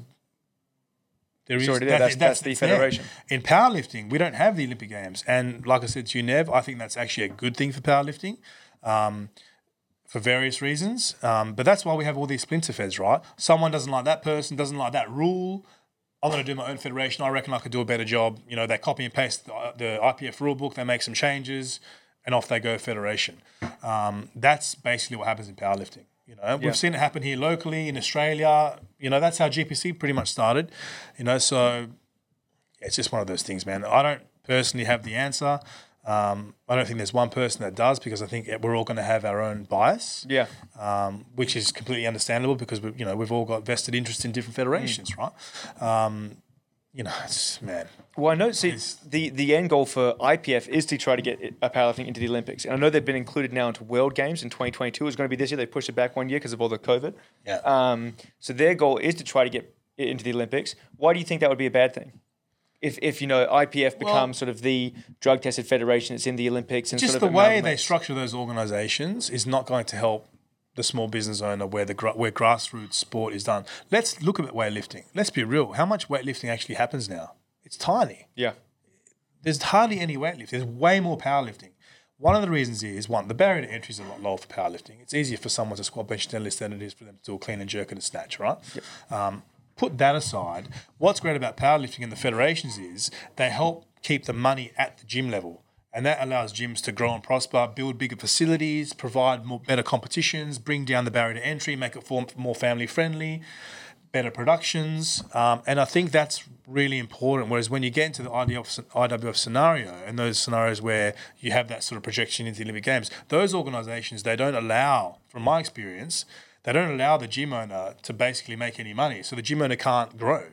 there is It's already there. That's- that's the it's there. federation. In powerlifting, we don't have the Olympic Games, and like I said to you, Nev, I think that's actually a good thing for powerlifting. Um, for various reasons. Um, but that's why we have all these splinter feds, right? Someone doesn't like that person, doesn't like that rule. I'm going to do my own federation. I reckon I could do a better job. You know, they copy and paste the, the I P F rule book, they make some changes, and off they go, federation. Um, that's basically what happens in powerlifting. You know, we've Yeah. seen it happen here locally in Australia. You know, that's how G P C pretty much started. You know, so it's just one of those things, man. I don't personally have the answer. Um, I don't think there's one person that does because I think we're all going to have our own bias, yeah. um, which is completely understandable because we, you know we've all got vested interest in different federations, right? Um, you know, it's man. Well, I know. See, It's- the, the end goal for I P F is to try to get uh, powerlifting into the Olympics, and I know they've been included now into World Games in twenty twenty-two. It's going to be this year. They pushed it back one year because of all the COVID. Yeah. Um. So their goal is to try to get it into the Olympics. Why do you think that would be a bad thing? If if you know I P F becomes Well- sort of the drug tested federation that's in the Olympics and Just sort the of way they amalgamates- structure those organisations is not going to help the small business owner where the gra- where grassroots sport is done. Let's look at weightlifting. Let's be real. How much weightlifting actually happens now? It's tiny. Yeah. There's hardly any weightlifting. There's way more powerlifting. One of the reasons is, one, the barrier to entry is a lot lower for powerlifting. It's easier for someone to squat, bench, and deadlift than it is for them to do a clean and jerk and a snatch, right? Um, put that aside, what's great about powerlifting and the federations is they help keep the money at the gym level. And that allows gyms to grow and prosper, build bigger facilities, provide more better competitions, bring down the barrier to entry, make it form- more family friendly, better productions. Um, and I think that's really important. Whereas when you get into the I D F, I W F scenario and those scenarios where you have that sort of projection into the Olympic Games, those organisations, they don't allow, from my experience, they don't allow the gym owner to basically make any money. So the gym owner can't grow.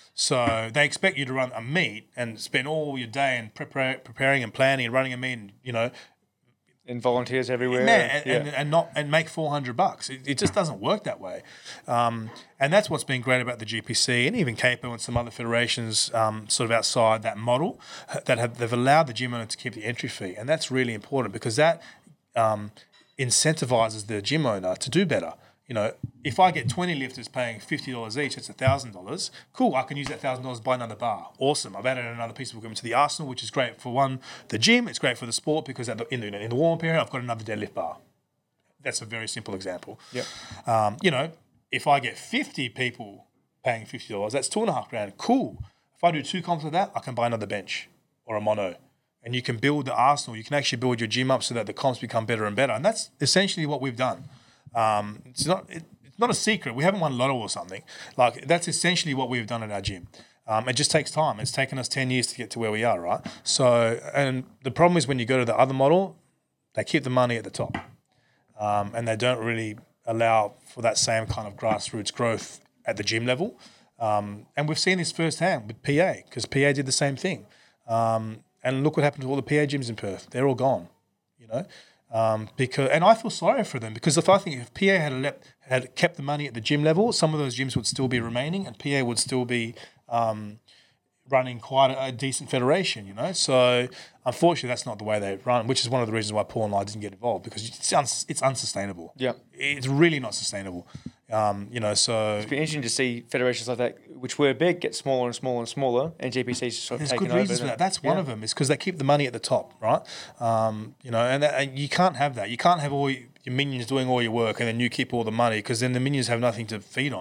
So they expect you to run a meet and spend all your day in prepare, preparing and planning and running a meet and, you know, And volunteers everywhere. man, and, yeah. and, and not and make four hundred bucks. It, it just doesn't work that way. Um, and that's what's been great about the G P C and even CAPO and some other federations um, sort of outside that model that have they've allowed the gym owner to keep the entry fee. And that's really important because that um, incentivizes the gym owner to do better. You know, if I get twenty lifters paying fifty dollars each, that's one thousand dollars. Cool, I can use that one thousand dollars to buy another bar. Awesome. I've added another piece of equipment to the arsenal, which is great for, one, the gym. It's great for the sport because at the, in, the, in the warm period, I've got another deadlift bar. That's a very simple example. Yep. Um, you know, if I get fifty people paying fifty dollars, that's two and a half grand. Cool. If I do two comps of that, I can buy another bench or a mono. And you can build the arsenal. You can actually build your gym up so that the comps become better and better. And that's essentially what we've done. Um, it's not it, it's not a secret. We haven't won Lotto or something. Like, that's essentially what we've done at our gym. Um, it just takes time. It's taken us ten years to get to where we are, right? So, and the problem is when you go to the other model, they keep the money at the top. Um, and they don't really allow for that same kind of grassroots growth at the gym level. Um, and we've seen this firsthand with P A because P A did the same thing. Um, and look what happened to all the P A gyms in Perth. They're all gone, you know. Um, because and I feel sorry for them because if I think if P A had let, had kept the money at the gym level, some of those gyms would still be remaining and P A would still be um, running quite a, a decent federation, you know. So unfortunately, that's not the way they run, which is one of the reasons why Paul and I didn't get involved because it's, uns- it's unsustainable. Yeah. It's really not sustainable. Um, you know, so It'd be interesting to see federations like that, which were big, get smaller and smaller and smaller, and G P C's just sort of there's taking good over. reasons for then- that. That's one yeah. of them. Is because they keep the money at the top, right? Um, you know, and, that, and you can't have that. You can't have all your minions doing all your work and then you keep all the money because then the minions have nothing to feed on.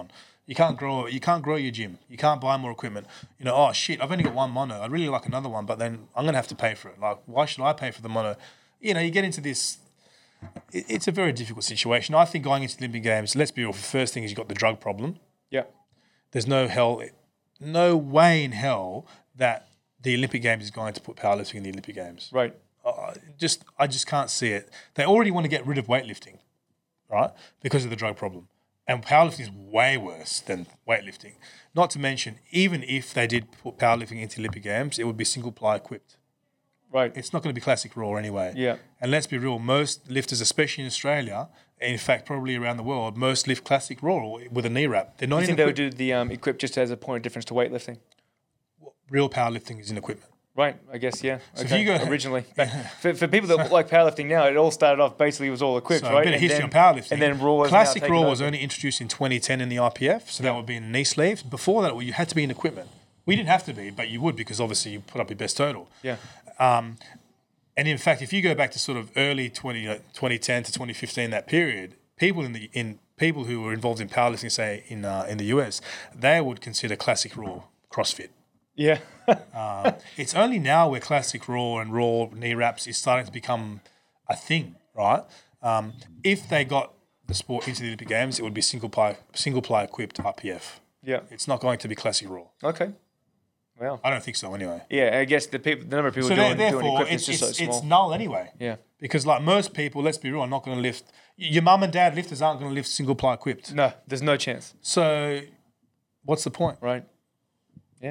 You can't grow. You can't grow your gym. You can't buy more equipment. You know, oh shit, I've only got one mono. I'd really like another one, but then I'm gonna have to pay for it. Like, why should I pay for the mono? You know, you get into this. It, it's a very difficult situation. I think going into the Olympic Games, let's be real. The first thing is you've got the drug problem. Yeah. There's no hell, no way in hell that the Olympic Games is going to put powerlifting in the Olympic Games. Right. Uh, just, I just can't see it. They already want to get rid of weightlifting, right? Because of the drug problem. And powerlifting is way worse than weightlifting. Not to mention, even if they did put powerlifting into the Olympic Games, it would be single ply equipped. Right. It's not going to be classic raw anyway. Yeah. And let's be real, most lifters, especially in Australia, in fact, probably around the world, most lift classic raw with a knee wrap. They're not You in think they would equip- do the um, equip just as a point of difference to weightlifting? Real powerlifting is in equipment. Right, I guess, yeah. So if Okay. you go- Originally. Back, for, for people that like powerlifting now, it all started off basically it was all equipped, So right? a bit of And history then- on powerlifting. And then raw is Classic now raw taken was over. only introduced in twenty ten in the I P F, so that would be in the knee sleeves. Before that, well, you had to be in equipment. We didn't have to be, but you would because obviously you put up your best total. Yeah. Um, and in fact, if you go back to sort of early twenty, uh, twenty ten to twenty fifteen, that period, people in the in people who were involved in powerlifting, say in uh, in the U S, they would consider classic raw CrossFit. Yeah. Um, it's only now where classic raw and raw knee wraps is starting to become a thing, right? Um, if they got the sport into the Olympic Games, it would be single ply single ply equipped I P F. Yeah. It's not going to be classic raw. Okay. Well. I don't think so anyway. Yeah, I guess the people, the number of people So doing, there- doing therefore, equip it's, is just it's, so small. it's null anyway. Yeah. Because like most people, let's be real, are not going to lift. Your mum and dad lifters aren't going to lift single ply equipped. No, there's no chance. So what's the point? Right. Yeah.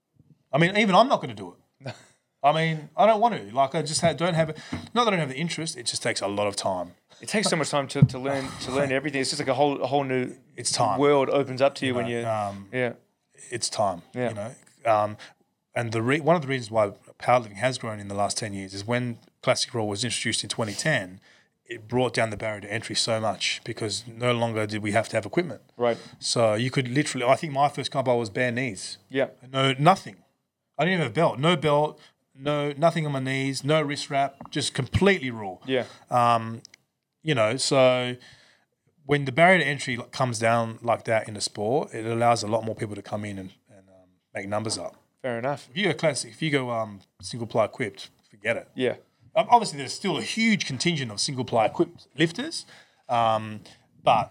I mean, even I'm not going to do it. I mean, I don't want to. Like, I just ha- don't have it. Not that I don't have the interest. It just takes a lot of time. It takes so much time to, to learn to learn everything. It's just like a whole a whole new It's time. world opens up to you, when know, you um, yeah It's time. Yeah. You know, um, and the re- one of the reasons why powerlifting has grown in the last ten years is when classic raw was introduced in twenty ten. It brought down the barrier to entry so much because no longer did we have to have equipment. right So you could literally. I think my first combo was bare knees. yeah No, nothing. I didn't even have a belt. No belt. No, nothing on my knees. No wrist wrap. Just completely raw. yeah Um, you know, so when the barrier to entry like, comes down like that in the sport, it allows a lot more people to come in and, and um, make numbers up. fair enough If you go classic, if you go um, single ply equipped, forget it. yeah Um, obviously, there's still a huge contingent of single ply equipped lifters, um, but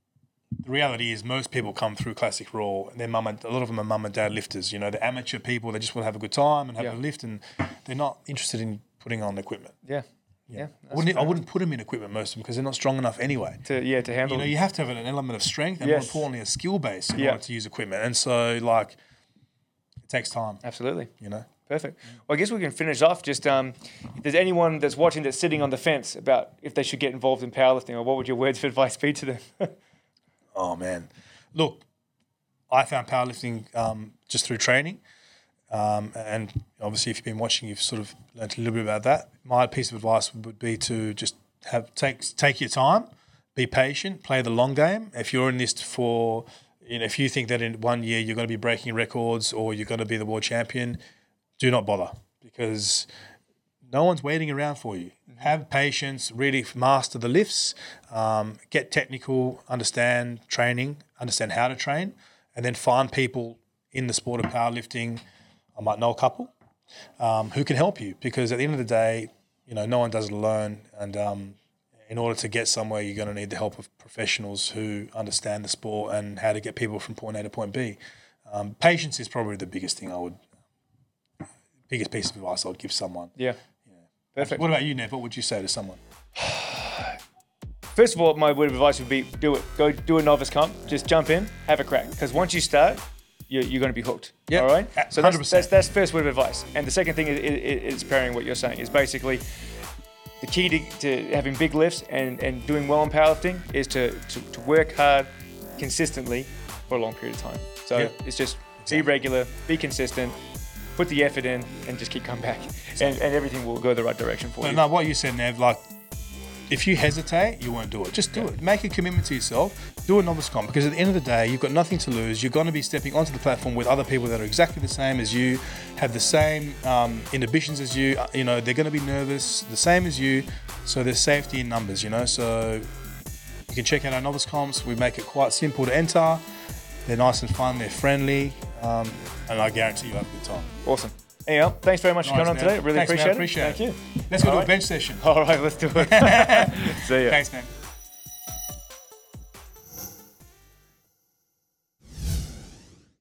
the reality is most people come through classic raw. And their mum and, a lot of them are mum and dad lifters. You know, the amateur people, they just want to have a good time and have Yeah. a lift, and they're not interested in putting on equipment. yeah yeah I wouldn't, I wouldn't put them in equipment, most of them, because they're not strong enough anyway. to yeah to handle You know, you have to have an element of strength and Yes. more importantly, a skill base in Yeah. order to use equipment. And so, like, it takes time, absolutely. you know. Perfect. Well, I guess we can finish off. Just um, if there's anyone that's watching that's sitting on the fence about if they should get involved in powerlifting, or what would your words of advice be to them? Oh, man. Look, I found powerlifting um, just through training. Um, and obviously, if you've been watching, you've sort of learned a little bit about that. My piece of advice would be to just have take take your time, be patient, play the long game. If you're in this for, you know, if you think that in one year you're going to be breaking records or you're going to be the world champion, do not bother, because no one's waiting around for you. Have patience, really master the lifts, um, get technical, understand training, understand how to train, and then find people in the sport of powerlifting. I might know a couple um, who can help you, because at the end of the day, you know, no one does it alone. And um, in order to get somewhere, you're going to need the help of professionals who understand the sport and how to get people from point A to point B. Um, patience is probably the biggest thing I would, biggest piece of advice I would give someone. Yeah. Perfect. What about you, Nev? What would you say to someone? First of all, my word of advice would be do it. Go do a novice comp. Just jump in, have a crack. Because once you start, you're, you're going to be hooked. Yep. All right? So one hundred that's, percent. that's that's first word of advice. And the second thing is, is, is pairing what you're saying. Is basically the key to, to having big lifts and, and doing well in powerlifting is to, to, to work hard consistently for a long period of time. So Yep. it's just Exactly. be regular, be consistent, put the effort in, and just keep coming back. And, and everything will go the right direction for But you. no, what you said, Nev, like, if you hesitate, you won't do it. Just do it. Make a commitment to yourself. Do a novice comp, because at the end of the day, you've got nothing to lose. You're going to be stepping onto the platform with other people that are exactly the same as you, have the same um, inhibitions as you. Uh, You know, they're going to be nervous, the same as you. So there's safety in numbers, you know. So you can check out our novice comps. We make it quite simple to enter. They're nice and fun. They're friendly, um, and I guarantee you'll have a good time. Awesome. Anyhow, thanks very much Nice, for coming on man. today. Really Thanks, man. appreciate Appreciate it. it. Thank you. Let's go All to right. a bench session. All right, let's do it. See ya. Thanks, man.